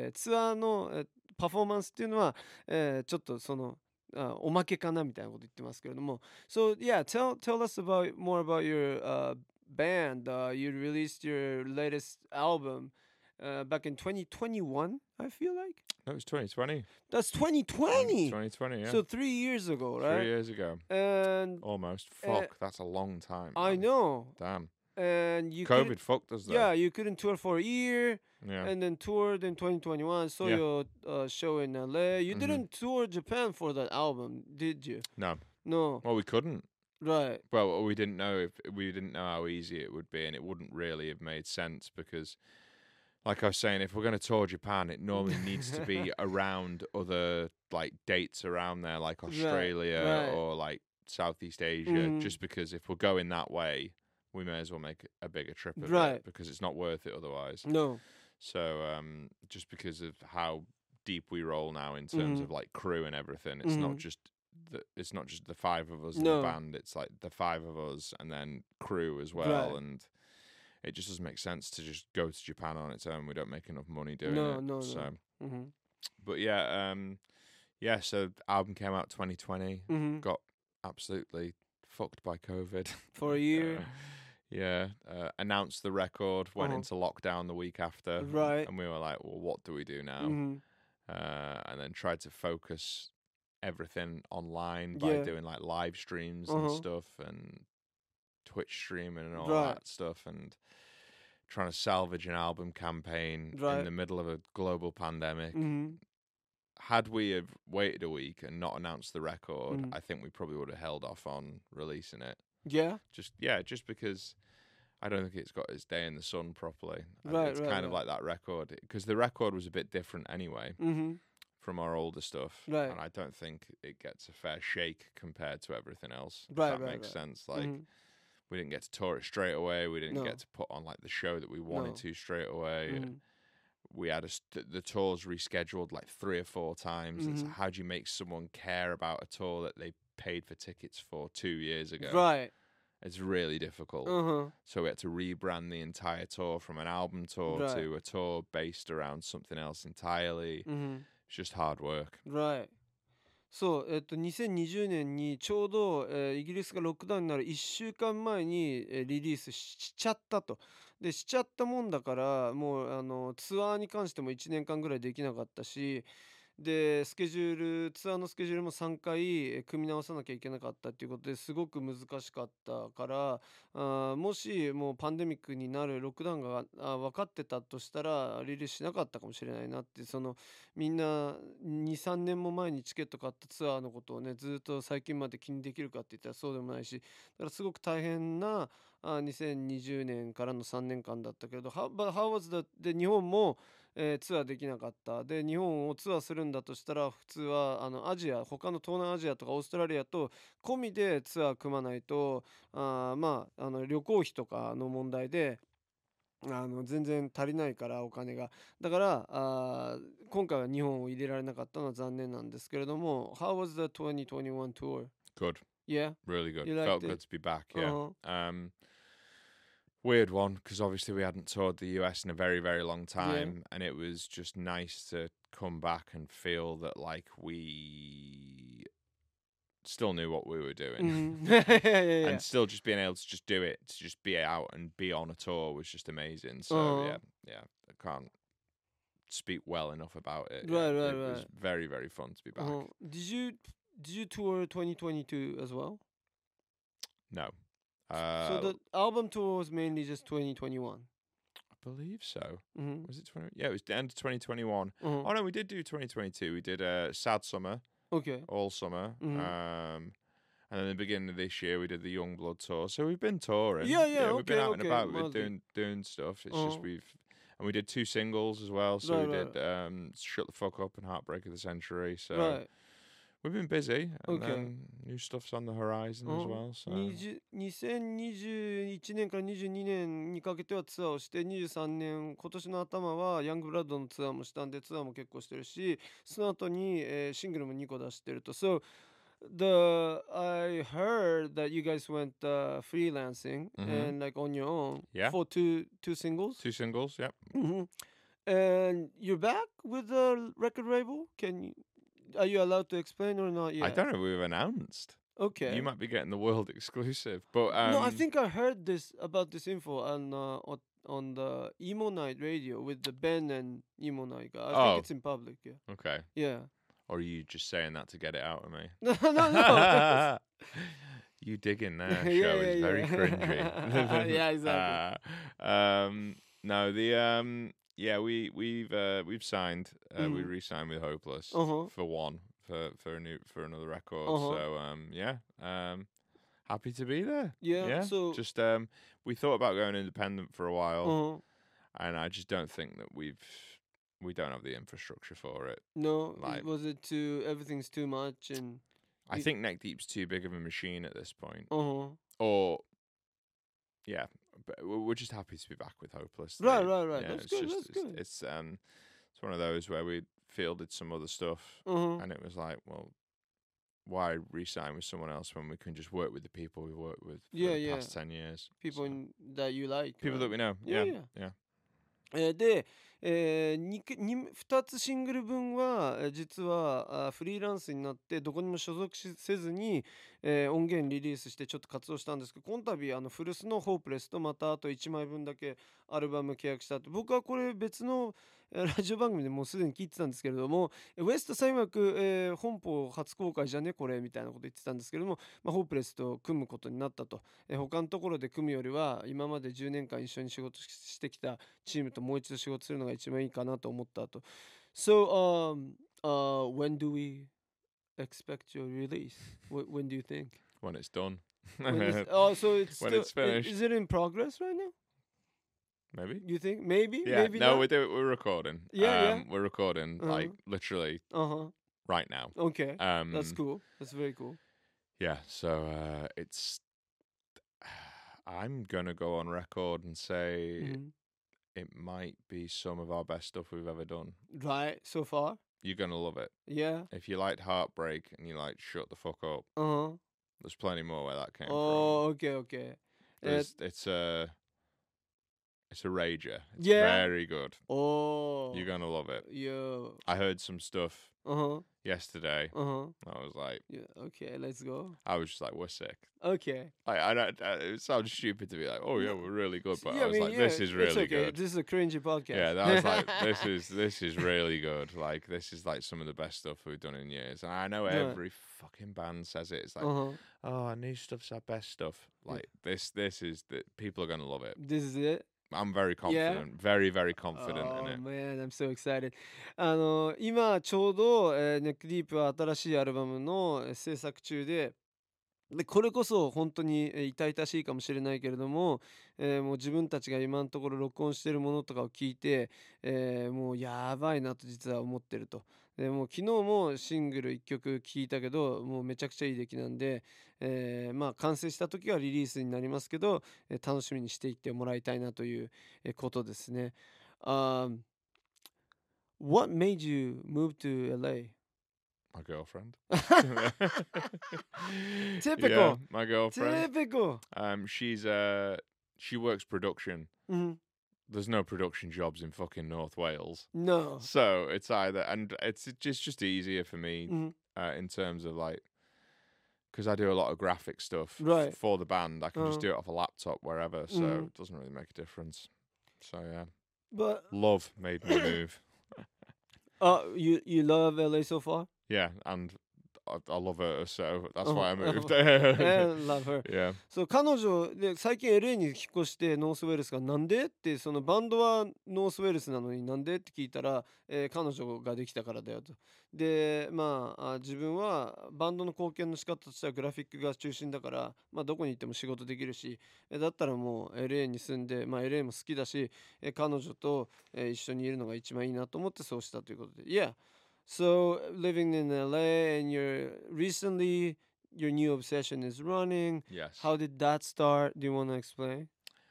ツアーの、パフォーマンスっていうのは、ちょっとそのおまけかなみたいなこと言ってますけれども。So yeah, tell us more about your band. You released your latest album back in 2021, I feel like. No, it was 2020. That's 2020. 2020, yeah. So 3 years ago, right? 3 years ago. And Almost. Fuck, that's a long time. I man. know. Damn. And you COVID fucked us though. yeah, you couldn't tour for a year, Yeah. and then toured in 2021. Saw Yeah. your show in LA. You Mhm. didn't tour Japan for that album, did you? No. No. Well, we couldn't. Right. Well, we didn't know how easy it would be, and it wouldn't really have made sense because, like I was saying, if we're going to tour Japan, it normally needs to be around other like dates around there, like Australia right. or like Southeast Asia. Mhm. Just because if we're going that way, we may as well make a bigger trip of Right. it because it's not worth it otherwise. No. So just because of how deep we roll now in terms of like crew and everything, it's not just the five of us in the No. band. It's like the five of us and then crew as well, Right. and it just doesn't make sense to just go to Japan on its own. We don't make enough money doing No, it. no, So, no. Mm-hmm. but yeah. So the album came out 2020. Mm-hmm. Got absolutely fucked by COVID For a year. Yeah, announced the record, went Uh-huh. into lockdown the week after, Right. and we were like, well, what do we do now? Mm-hmm. And then tried to focus everything online by Yeah. doing like live streams and Uh-huh. stuff and Twitch streaming and all Right. that stuff, and trying to salvage an album campaign Right. in the middle of a global pandemic. Mm-hmm. Had we have waited a week and not announced the record, Mm. I think we probably would have held off on releasing it. Yeah. Just because I don't think it's got its day in the sun properly. Right, It's right, kind of right. like that record, because the record was a bit different anyway Mm-hmm. from our older stuff, Right. and I don't think it gets a fair shake compared to everything else. If Right, that right, makes right. sense. Like Mhm. we didn't get to tour it straight away. We didn't No. get to put on like the show that we wanted No. to straight away. Mhm. We had the tours rescheduled like 3 or 4 times. It's Mhm. how do you make someone care about a tour that they paid for tickets for 2 years ago? Right. It's really difficult. Uh-huh. So we had to rebrand the entire tour from an album tour Right. to a tour based around something else entirely. Mhm. It's just hard work. Right. そう、2020年にちょうど、イギリスがロックダウンになる1週間前に、リリースしちゃったと。で、しちゃったもんだから、もうツアーに関しても1年間ぐらいできなかったし、で、ツアーのスケジュールも3回組み直さなきゃいけなかったっていうことですごく難しかったから、もしもうパンデミックになるロックダウンが分かってたとしたらリリースしなかったかもしれないなって、みんな2、3年も前にチケット買ったツアーのことをね、ずっと最近まで気にできるかって言ったらそうでもないし、だからすごく大変な2020年からの3年間だったけれど、But how was that? で、日本もツアーできなかった。で、日本をツアーするんだとしたら、普通は他の東南アジアとかオーストラリアと込みでツアー組まないと、旅行費とかの問題で、全然足りないからお金が。だから、今回は日本を入れられなかったのは残念なんですけれども、How was the 2021 tour? Good. Yeah? Really good. You Felt liked it? good to be back, yeah. Uh-huh. Weird one, because obviously we hadn't toured the US in a very, very long time, and it was just nice to come back and feel that, like, we still knew what we were doing. Yeah. And still just being able to just do it, to just be out and be on a tour was just amazing. So, Uh-huh. yeah, I can't speak well enough about it. Right, Yeah, right, it was right. very, very fun to be back. Uh-huh. Did you tour 2022 as well? No. So the album tour was mainly just 2021. I believe so. Mm-hmm. Was it 20? Yeah, it was the end of 2021. Uh-huh. Oh no, we did do 2022. We did Sad Summer, Okay. All Summer, Mhm. and then the beginning of this year we did the Youngblood tour. So we've been touring. Yeah, we've been okay, out and okay, about. We're mildly. doing stuff. It's just Uh-huh. we did 2 singles as well. So Right, we right. did Shut the Fuck Up and Heartbreak of the Century. So Right. we've been busy, and Okay. then new stuff's on the horizon as well. So 2021年から22年にかけてはツアーをして、23年今年の頭はヤングブラッドのツアーもしたんで、ツアーも結構してるし、その後に、シングルも2個出してると。So I heard that you guys went freelancing Mhm. and like on your own Yeah. for two singles. 2 singles, yep. Mhm. And you're back with the record label? Are you allowed to explain or not yet? I don't know. We've announced. Okay. You might be getting the world exclusive, but No, I think I heard about this info on the Emo Night radio with the Ben and Emo Night guy. I Oh. think it's in public. Yeah. Okay. Yeah. Or are you just saying that to get it out of me? No. You digging there, show Yeah, is yeah, very yeah. cringy. Yeah, exactly. No, we've signed. We Mhm. re-signed with Hopeless Uh-huh. for another record. Uh-huh. So happy to be there. Yeah, so- just we thought about going independent for a while, Uh-huh. and I just don't think that we don't have the infrastructure for it. No, Like- was it everything's too much and I think Neck Deep's too big of a machine at this point. uh-huh. Or yeah, but we're just happy to be back with Hopeless. Right. Yeah, That's it's good. just That's good. it's one of those where we fielded some other stuff, Uh-huh. and it was like, well, why re-sign with someone else when we can just work with the people we've worked with for Yeah, the yeah. past 10 years? People So, that you like, people that right? we know. Yeah, Yeah, yeah. yeah. で、2つシングル分は、実はフリーランスになってどこにも所属せずに、音源リリースしてちょっと活動したんですけど、この度フルスのホープレスとまたあと1枚分だけアルバム契約したって、僕はこれ別のラジオ番組でもうすでに聞いてたんですけれども、ウエストさん曰く、本邦初公開じゃねこれみたいなこと言ってたんですけれども、ホープレスと組むことになったと。他のところで組むよりは今まで10年間一緒に仕事してきたチームともう一度仕事するのが一番いいかなと思ったと。So, when do we expect your release? When do you think? When it's done. So it's When still, it's finished. Is it in progress right now? Maybe. You think? Maybe? Yeah. Maybe No, not? we're recording. Yeah. We're recording like literally Uh-huh. right now. Okay. That's cool. That's very cool. Yeah. So it's. I'm gonna go on record and say it might be some of our best stuff we've ever done. Right. So far? You're gonna love it. Yeah. If you liked Heartbreak and you like Shut the Fuck Up, Uh-huh. there's plenty more where that came Oh, okay. from. It's a rager. It's Yeah. very good. Oh. You're gonna love it. Yeah. I heard some stuff Uh-huh. yesterday. Uh-huh. I was like, Yeah. Okay, let's go. I was just like, we're sick. Okay. It sounds stupid to be like, oh yeah, we're really good, but Yeah, I was like, this is it's really okay. good. This is a cringy podcast. Yeah, that was like, this is really good. Like, this is like some of the best stuff we've done in years. And I know Right. every fucking band says it. It's like, Uh-huh. oh, new stuff's our best stuff. Like, this is that people are gonna love it. This is it. I'm very confident, very, very confident in Oh it. man, I'm so excited. 今ちょうど、ネックディープは新しいアルバムの制作中で、これこそ本当に痛々しいかもしれないけれども、もう自分たちが今のところ録音してるものとかを聞いて、もうやばいなと実は思ってると。でもう昨日もシングル1曲聴いたけど、もうめちゃくちゃいい出来なんで、まあ完成した時はリリースになりますけど、楽しみにしていってもらいたいなということですね。What made you move to LA? My girlfriend. Typical. Yeah, my girlfriend. Typical. She works production. Mhm. There's no production jobs in fucking North Wales. No. So it's either, and it's just easier for me Mhm. In terms of like, because I do a lot of graphic stuff Right. for the band. I can just Uh-huh. do it off a laptop wherever, so Mhm. it doesn't really make a difference. So yeah, But love made me move. you love LA so far? Yeah, and I love her, so that's why I moved. And love her. Yeah. そう彼女で最近 LA に引っ越してノースウェルスがなんでってそのバンドはノースウェルスなのになんでって聞いたら、彼女ができたからだよと。でまあ自分はバンドの貢献の仕方としてはグラフィックが中心だから、まあ、どこに行っても仕事できるし、だったらもう LA に住んで、まあ、LA も好きだし、彼女と、一緒にいるのが一番いいなと思ってそうしたということで Yeah.So living in LA and recently your new obsession is running. Yes. How did that start? Do you want to explain?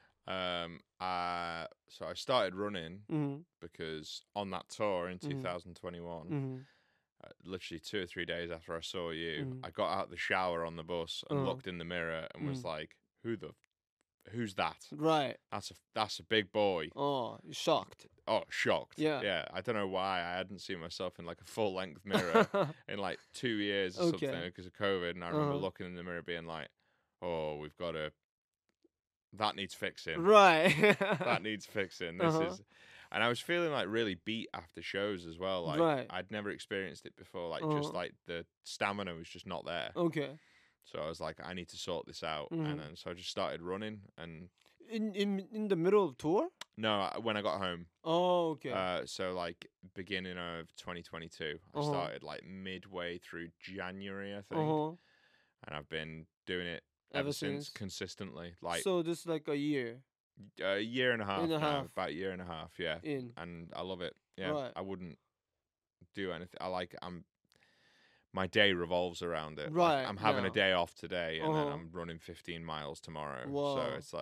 So I started running Mm-hmm. because on that tour in Mhm. 2021, Mm-hmm. literally 2 or 3 days after I saw you, Mhm. I got out the shower on the bus and Uh-huh. looked in the mirror and was Mhm. like, who's that? Right. That's a big boy. Oh, you're shocked. Oh, shocked. Yeah. Yeah. I don't know why I hadn't seen myself in like a full length mirror in like 2 years or Okay. something because of COVID. And I remember Uh-huh. looking in the mirror being like, oh, that needs fixing. Right. That needs fixing. This Uh-huh. is, and I was feeling like really beat after shows as well. Like Right. I'd never experienced it before. Like Uh-huh. just like the stamina was just not there. Okay. So I was like, I need to sort this out. Mhm. And then so I just started running. And In the middle of tour? no, when I got home, Oh, okay. so like beginning of 2022, I Uh-huh. started like midway through January, I think, Uh-huh. and I've been doing it Ever ever since since? consistently. Like So this is like a year a year and a half now, half. about a year and a half, yeah. in. And I love it. Yeah, Right. I wouldn't do anything. My day revolves around it. Like, Right, I'm having yeah. a day off today, and then Uh-huh. I'm running 15 miles tomorrow. Whoa. So it's like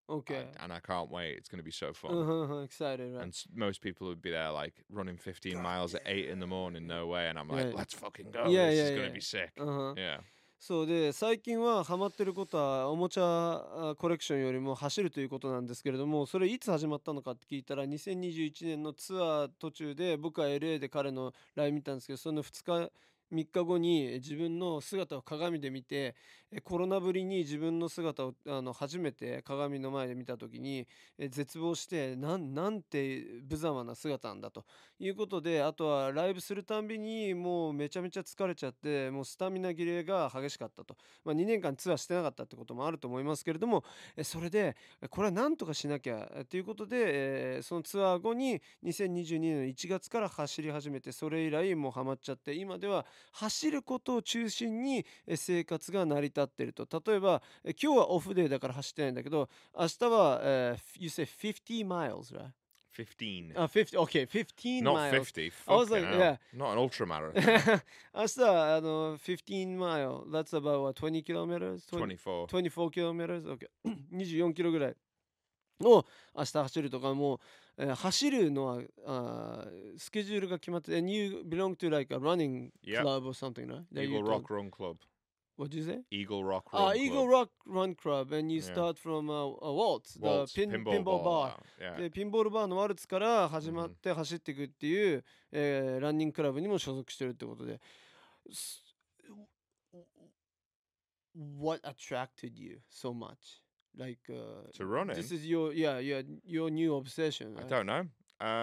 Okay. And I can't wait. It's going to be so fun. Excited, right? And most people would be there, like running 15 miles at 8 in the morning. No way. And I'm like, Right. let's fucking go. Yeah, This yeah, is going to yeah. be sick. Yeah. そうで最近はハマってることはおもちゃコレクションよりも走るということなんですけれども、それいつ始まったのかって聞いたら2021年のツアー途中で僕は LA で彼のライブ見たんですけど、その2日3日後に自分の姿を鏡で見て、コロナぶりに自分の姿を初めて鏡の前で見た時に絶望して、なんて無様な姿なんだということで、あとはライブするたんびにもうめちゃめちゃ疲れちゃって、もうスタミナ切れが激しかったと、2年間ツアーしてなかったってこともあると思いますけれども、それでこれはなんとかしなきゃということで、そのツアー後に2022年の1月から走り始めて、それ以来もうハマっちゃって、今では走ることを中心に生活が成り立っていると。例えば今日はオフデーだから走ってないんだけど、明日は、You say 50 miles, right? 15. 50, okay, 15 Not miles. 50. I was Fucking like, hell. yeah. Not an ultra marathon. 明日は15 mile. That's about what, 20 kilometers? 24. 24 kilometers? Okay. 24キロぐらいを明日走るとかも、走るのはスケジュールが決まって、and you belong to like a running Yep. club or something, right? That you Eagle told- Rock Run Club. What did you say? Eagle Rock Run Club. Eagle Rock Run Club, and you Yeah. start from Waltz, Waltz, the pinball bar. Yeah. でピンボールバーのワルツから始まって走っていくっていう、ランニングクラブにも所属してるってことで、What attracted you so much? Like To running? This is your new obsession. I Right? don't know.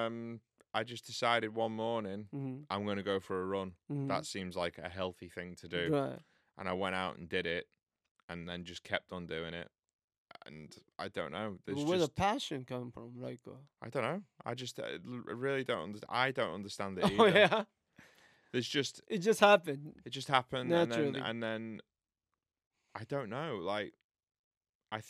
I just decided one morning I'm going to go for a run. That seems like a healthy thing to do. Right. And I went out and did it and then just kept on doing it. And I don't know. There's Where the just, passion come from? Like I don't know. I just really don't understand. I don't understand it oh either. yeah, There's just, it just happened. it just happened. Naturally. And then I don't know. Like, I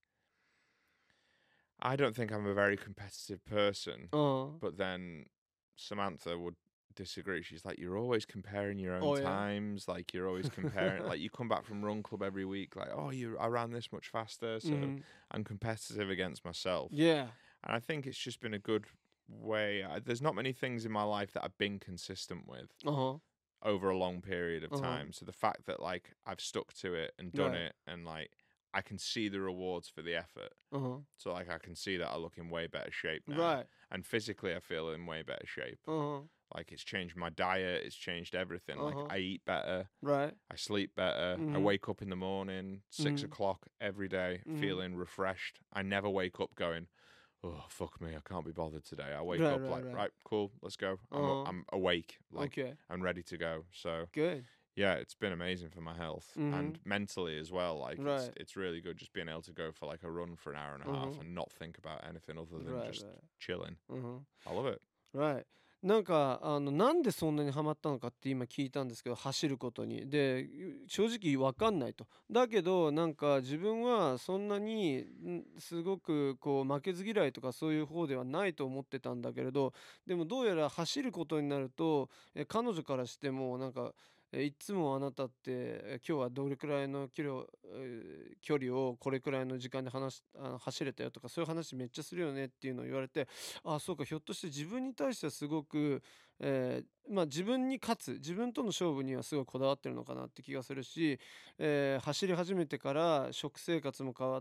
don't think I'm a very competitive person. But then Samantha would disagree. She's like, you're always comparing your own times. Like, you're always comparing. Like, you come back from Run Club every week. Like, oh, I ran this much faster. So I'm competitive against myself. Yeah. And I think it's just been a good way. There's not many things in my life that I've been consistent with over a long period of time. So the fact that like I've stuck to it and done it, and like I can see the rewards for the effort. So like I can see that I look in way better shape now. Right. And physically I feel in way better shape. Like it's changed my diet, it's changed everything. Like I eat better. Right. I sleep better. I wake up in the morning, 6 o'clock every day, feeling refreshed. I never wake up going, oh, fuck me, I can't be bothered today. I wake up right, cool, let's go. I'm awake, like, I'm ready to go. So, Good. yeah, it's been amazing for my health and mentally as well. Like, it's really good just being able to go for like a run for an hour and a half and not think about anything other than just chilling. I love it. Right. なんかなんでそんなにハマったのかって今聞いたんですけど、走ることにで正直分かんないと。だけどなんか自分はそんなにすごくこう負けず嫌いとかそういう方ではないと思ってたんだけれど、でもどうやら走ることになると彼女からしてもなんかいつもあなたって今日はどれくらいの距離をこれくらいの時間で走れたよとかそういう話めっちゃするよねっていうのを言われて、あ、そうか、ひょっとして自分に対してはすごく、自分に勝つ自分との勝負にはすごいこだわってるのかなって気がするし、走り始めてから食生活も変わって、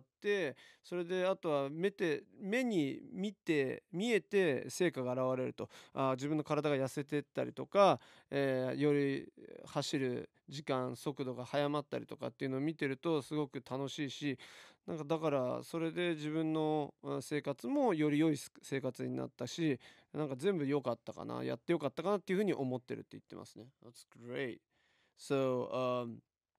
それであとは目に見えて成果が現れると、自分の体が痩せてったりとか、より走る時間速度が速まったりとかっていうのを見てるとすごく楽しいし、なんかだからそれで自分の生活もより良い生活になったし、なんか全部良かったかな、やって良かったかなっていうふうに思ってるって言ってますね。That's great. So,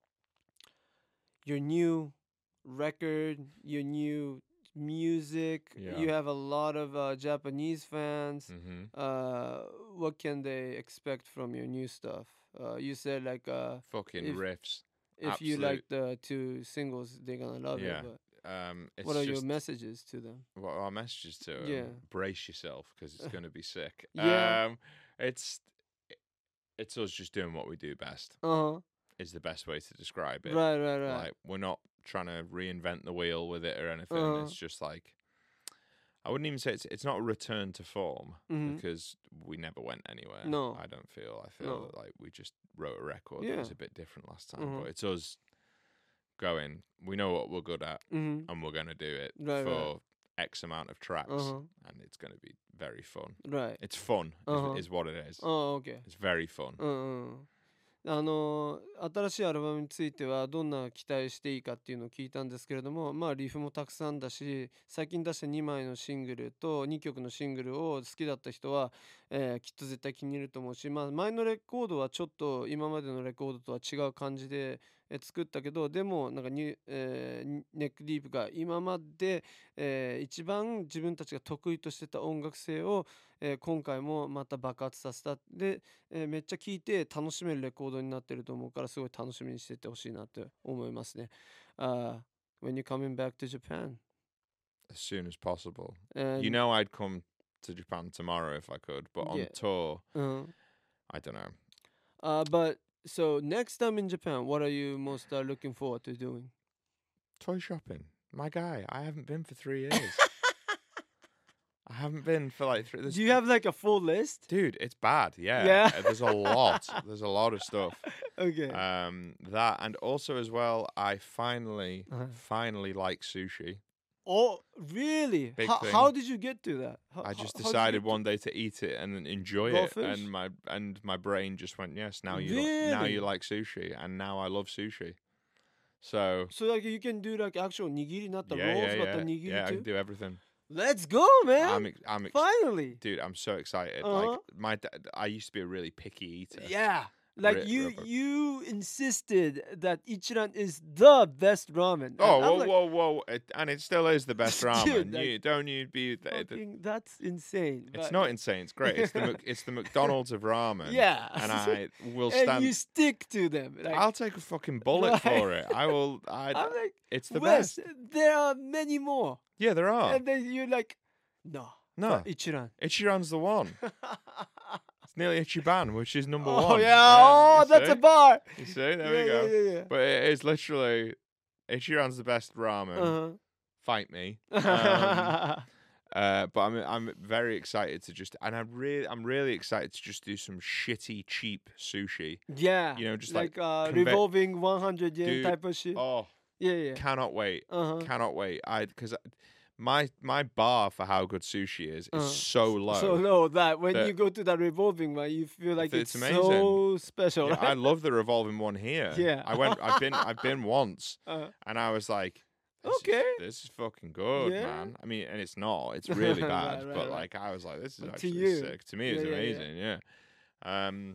your new record, your new music, you have a lot of Japanese fans. What can they expect from your new stuff? You said like fucking riffs. If you like the two singles, they're gonna love it. But what are your messages to them? What are our messages to them? Yeah. Brace yourself because it's going to be sick. Yeah. It's us just doing what we do best. is the best way to describe it. Right, right, right. Like, we're not trying to reinvent the wheel with it or anything. Uh-huh. It's just like, I wouldn't even say it's not a return to form because we never went anywhere. No. I don't feel. I feel No. that, like, we just wrote a record that Yeah. was a bit different last time, but it's us going, we know what we're good at and we're going to do it Right, for X amount of tracks Uh-huh. and it's going to be very fun. Right. It's fun is what it is. Oh, okay. It's very fun. 新しいアルバムについてはどんな期待していいかっていうのを聞いたんですけれども、まあリフもたくさんだし、最近出した2枚のシングルと2曲のシングルを好きだった人は、きっと絶対気に入ると思うし、まあ前のレコードはちょっと今までのレコードとは違う感じで、作ったけど、でもなんかネックディープが今まで、一番自分たちが得意としてた音楽性を、今回もまた爆発させた。で、めっちゃ聴いて楽しめるレコードになってると思うからすごい楽しみにしててほしいなって思いますね。When you coming back to Japan? As soon as possible. And, You know I'd come to Japan tomorrow if I could, but on Yeah. tour, Uh-huh. I don't know. But so next time in Japan, what are you most looking forward to doing? Toy shopping. My guy, I haven't been for 3 years. I haven't been for like 3 Do you have like a full list? Dude, it's bad. Yeah. Yeah. There's a lot. There's a lot of stuff. Okay. That and also as well, I finally like sushi. Oh, really? Big How thing. did you get to that? I just how did you decided get to- one day to eat it and enjoy Raw it, fish? and my brain just went, yes. Now you Really? like sushi, and now I love sushi. So So like you can do like actual nigiri, not the yeah, rolls, yeah, but the yeah, nigiri yeah. I too. can do everything. Let's go, man! Finally. Dude, I'm so excited. Uh-huh. Like my dad, I used to be a really picky eater. Yeah. Like Ripper. you insisted that Ichiran is the best ramen. Oh, And I'm whoa! And it still is the best ramen. Dude, like, you be? that's insane. It's but- not insane. It's great. It's the McDonald's of ramen. Yeah. And I will and stand. you stick to them. Like, I'll take a fucking bullet Right. for it. I will. I'm like, It's the Wes, best. there are many more. Yeah, there are. And then you're like, no. No. Ichiran. Ichiran's the one. It's nearly Ichiban, which is number Oh, one. yeah. Oh, you that's see? a bar. You see? There yeah, we go. Yeah. But it is literally Ichiran's the best ramen. Uh-huh. Fight me. Uh-huh. But I'm very excited to just, and I'm really excited to just do some shitty cheap sushi. Yeah. You know, just like conve- revolving 100 yen Dude, type of shit. Oh, Yeah. cannot wait. Uh-huh. Cannot wait. Because my bar for how good sushi is so low. So low that when that- you go to that revolving one, you feel like It's it's amazing. so special. Yeah, I Right? love the revolving one here. Yeah. I've been once, Uh, and I was like, Okay. this is fucking good, Yeah. man. I mean, and it's not. It's really bad. Right, but right. like, I was like, this is But to actually you. sick. To me, it's Yeah, yeah, yeah. amazing. Yeah.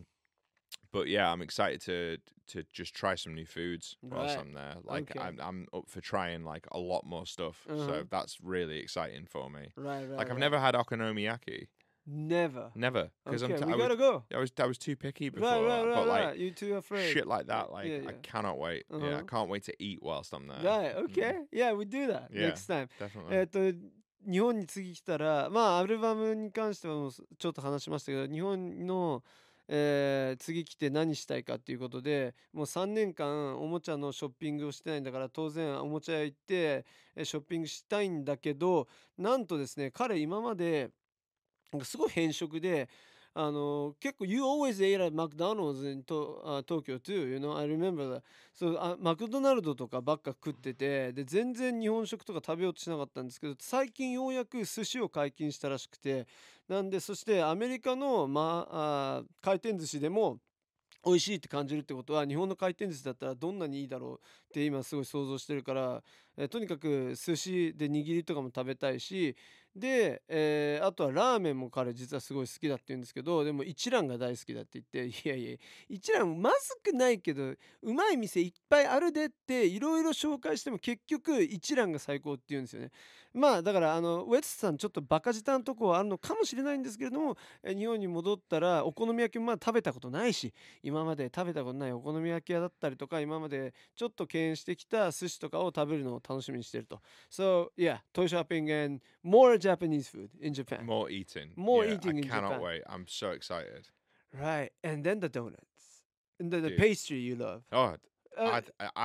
But yeah, I'm excited to just try some new foods whilst Right. I'm there. Like, Okay. I'm up for trying like a lot more stuff. Uh-huh. So that's really exciting for me. right. Like, I've right. never had okonomiyaki. Never. Never, because Okay, we gotta go. I was too picky before. Right. But like, right. You too afraid. shit like that, like Yeah, I yeah. cannot wait. Yeah, I Uh-huh. can't wait to eat whilst I'm there. Right. Okay. Yeah, we do that Yeah. next time. Definitely. 日本に次来たら、まあアルバムに関してはもうちょっと話しましたけど、日本の、次来て何したいかっていうことで、もう3年間おもちゃのショッピングをしてないんだから、当然おもちゃ屋行ってショッピングしたいんだけど、なんとですね、彼今までなんかすごい偏食で、結構 You always ate at McDonald's in Tokyo too, you know, I remember that. そうマクドナルドとかばっか食ってて、で全然日本食とか食べようとしなかったんですけど、最近ようやく寿司を解禁したらしくて、なんでそしてアメリカの、回転寿司でも美味しいって感じるってことは、日本の回転寿司だったらどんなにいいだろうって今すごい想像してるから、とにかく寿司で握りとかも食べたいし、で、あとはラーメンも彼実はすごい好きだって言うんですけど、でも一蘭が大好きだって言って、いやいや一蘭まずくないけどうまい店いっぱいあるでっていろいろ紹介しても結局一蘭が最高って言うんですよね。まあだからウェツさんちょっとバカ舌のとこはあるのかもしれないんですけれども、日本に戻ったらお好み焼きもまだ食べたことないし、今まで食べたことないお好み焼き屋だったりとか、今までちょっと敬遠してきた寿司とかを食べるのを楽しみにしてると。So yeah, toy shopping and more Japanese food in Japan. More eating. More Yeah, eating I in cannot Japan. wait. I'm so excited. Right, and then the donuts. the Dude. pastry you love. Oh, Uh,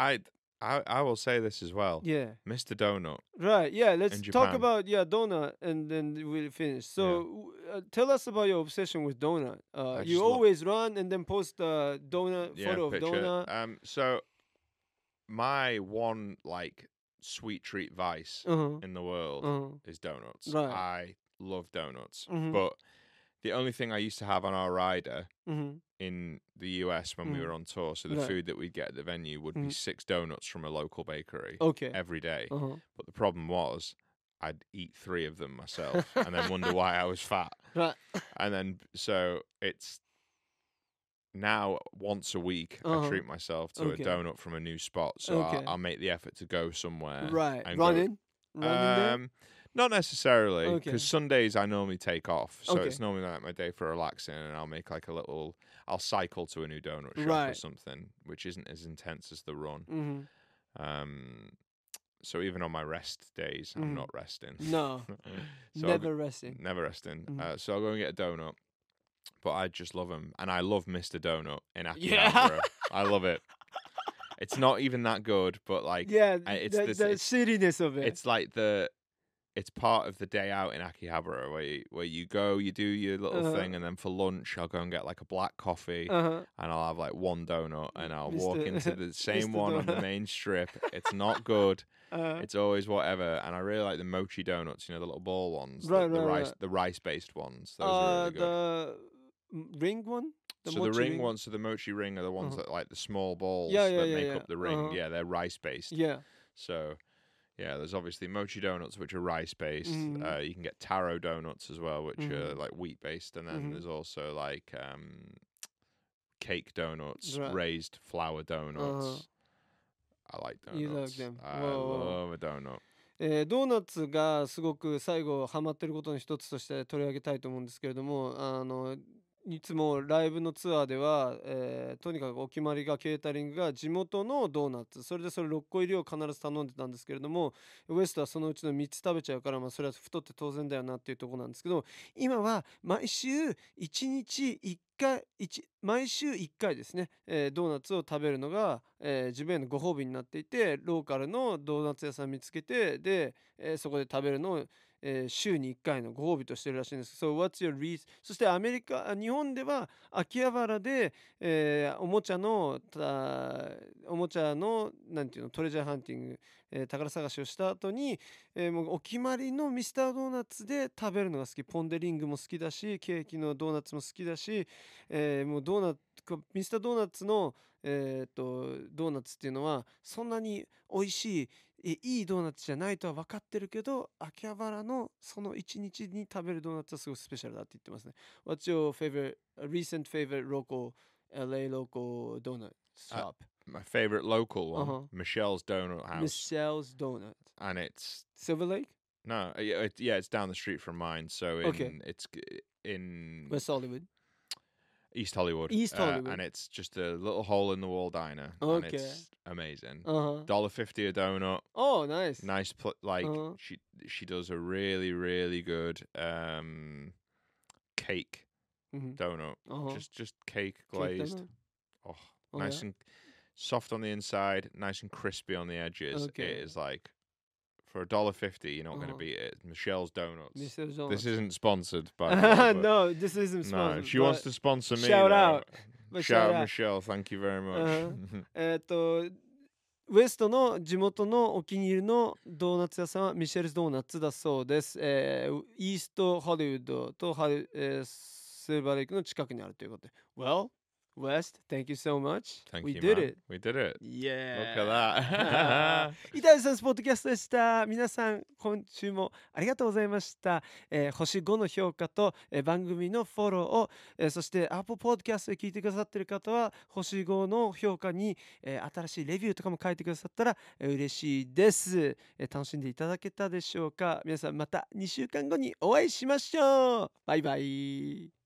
I will say this as well. yeah. Mr. Donut. Right. Yeah. Let's In talk Japan. about donut, and then we'll finish. So, tell us about your obsession with donut. I You just love- always run and then post a donut Yeah, photo of picture. donut. So my one like sweet treat vice Uh-huh. in the world Uh-huh. is donuts. Right. I love donuts, Mhm. but the only thing I used to have on our rider Mm-hmm. in the US when we Mhm. were on tour, so the Right. food that we'd get at the venue would be Mhm. 6 donuts from a local bakery Okay. every day. Uh-huh. But the problem was I'd eat 3 of them myself and then wonder why I was fat. Right. And then so it's now once a week I Uh-huh. treat myself to Okay. a donut from a new spot. So Okay. I'll make the effort to go somewhere. Right. and go- Running there. Not necessarily, Okay. because Sundays I normally take off, so Okay. it's normally like my day for relaxing, and I'll make like I'll cycle to a new donut shop or Right. something, which isn't as intense as the run. Mm-hmm. So even on my rest days, Mhm. I'm not resting. No. So Never resting. never resting. Mhm. So I'll go and get a donut, but I just love them, and I love Mr. Donut in Yeah. Akihabara. I love it. It's not even that good, but like Yeah. it's the this- the it's- shittiness of it. it's like it's part of the day out in Akihabara where you go, you do your little Uh-huh. thing, and then for lunch I'll go and get like a black coffee, Uh-huh. and I'll have like one donut, and I'll walk Mr. into the same Mr. one on the Donut. main strip. It's not good. Uh, It's always whatever, and I really like the mochi donuts. You know, the little ball ones, Right, the right, rice, right. the rice-based ones. Those are really good. the ring one. So the mochi ring ones, so the mochi ring are the ones Uh-huh. that like the small balls Yeah, that yeah, make yeah. up the ring. Uh-huh. Yeah, they're rice-based. Yeah. So, yeah, there's obviously mochi donuts, which are rice based. Mhm. You can get taro donuts as well, which are Mhm. like wheat based. And then Mhm. there's also like cake donuts, Right. raised flour donuts. I like donuts. You like them. I Whoa. love a donut. ドーナツがすごく最後ハマってることの一つとして取り上げたいと思うんですけれども、いつもライブのツアーでは、とにかくお決まりがケータリングが地元のドーナツ、それでそれ6個入りを必ず頼んでたんですけれども、ウエストはそのうちの3つ食べちゃうから、まあ、それは太って当然だよなっていうところなんですけど、今は毎週1日1回毎週1回ですね、ドーナツを食べるのが、自分へのご褒美になっていて、ローカルのドーナツ屋さん見つけて、で、そこで食べるのを、週に1回のご褒美としてるらしいんです。So what's your reason? そして日本では秋葉原で、おもちゃのなんていうのトレジャーハンティング、宝探しをした後に、もうお決まりのミスタードーナツで食べるのが好き。ポン・デ・リングも好きだし、ケーキのドーナツも好きだし、もうミスタードーナツの、ドーナツっていうのはそんなに美味しいいいドーナツじゃないとは分かってるけど、秋葉原のその一日に食べるドーナツはすごいスペシャルだって言ってますね。What's your recent favorite local LA local donut shop? My favorite local one, Uh-huh. Michelle's Donut House. Michelle's Donut. And it's Silver Lake? no, yeah, it's down the street from mine. So it's in West Hollywood. East Hollywood. East Hollywood. And it's just a little hole in the wall diner. Okay. And it's amazing. Uh-huh. $1.50 a donut. Oh, nice. Nice, Uh-huh. she does a really, really good cake Mhm. donut. Uh-huh. Just cake Cake glazed. donut? Oh, Oh, nice yeah? and soft on the inside, nice and crispy on the edges. Okay. It is like for $1.50, you're not going to Uh-huh. beat it. Michelle's Donuts. Michelle's Donut. This isn't sponsored by her, but No, this isn't no, sponsored. if she wants to sponsor me. shout though, out. But Shout shout out out. Michelle. Thank you very much. Uh-huh. ウエストの地元のお気に入りのドーナツ屋さんはミシェルズドーナツだそうです。イーストハリウッドとシルバーレイクの近くにあるということで。Well, West, thank you so much. Thank We you, did man. it. We did it. Yeah. Look at that. イタリさんスポッドキャストでした。皆さん今週もありがとうございました。星5の評価と、番組のフォローを、そして Apple Podcast で聞いてくださっている方は星5の評価に、新しいレビューとかも書いてくださったら、嬉しいです、楽しんでいただけたでしょうか。皆さんまた2週間後にお会いしましょう。バイバイ。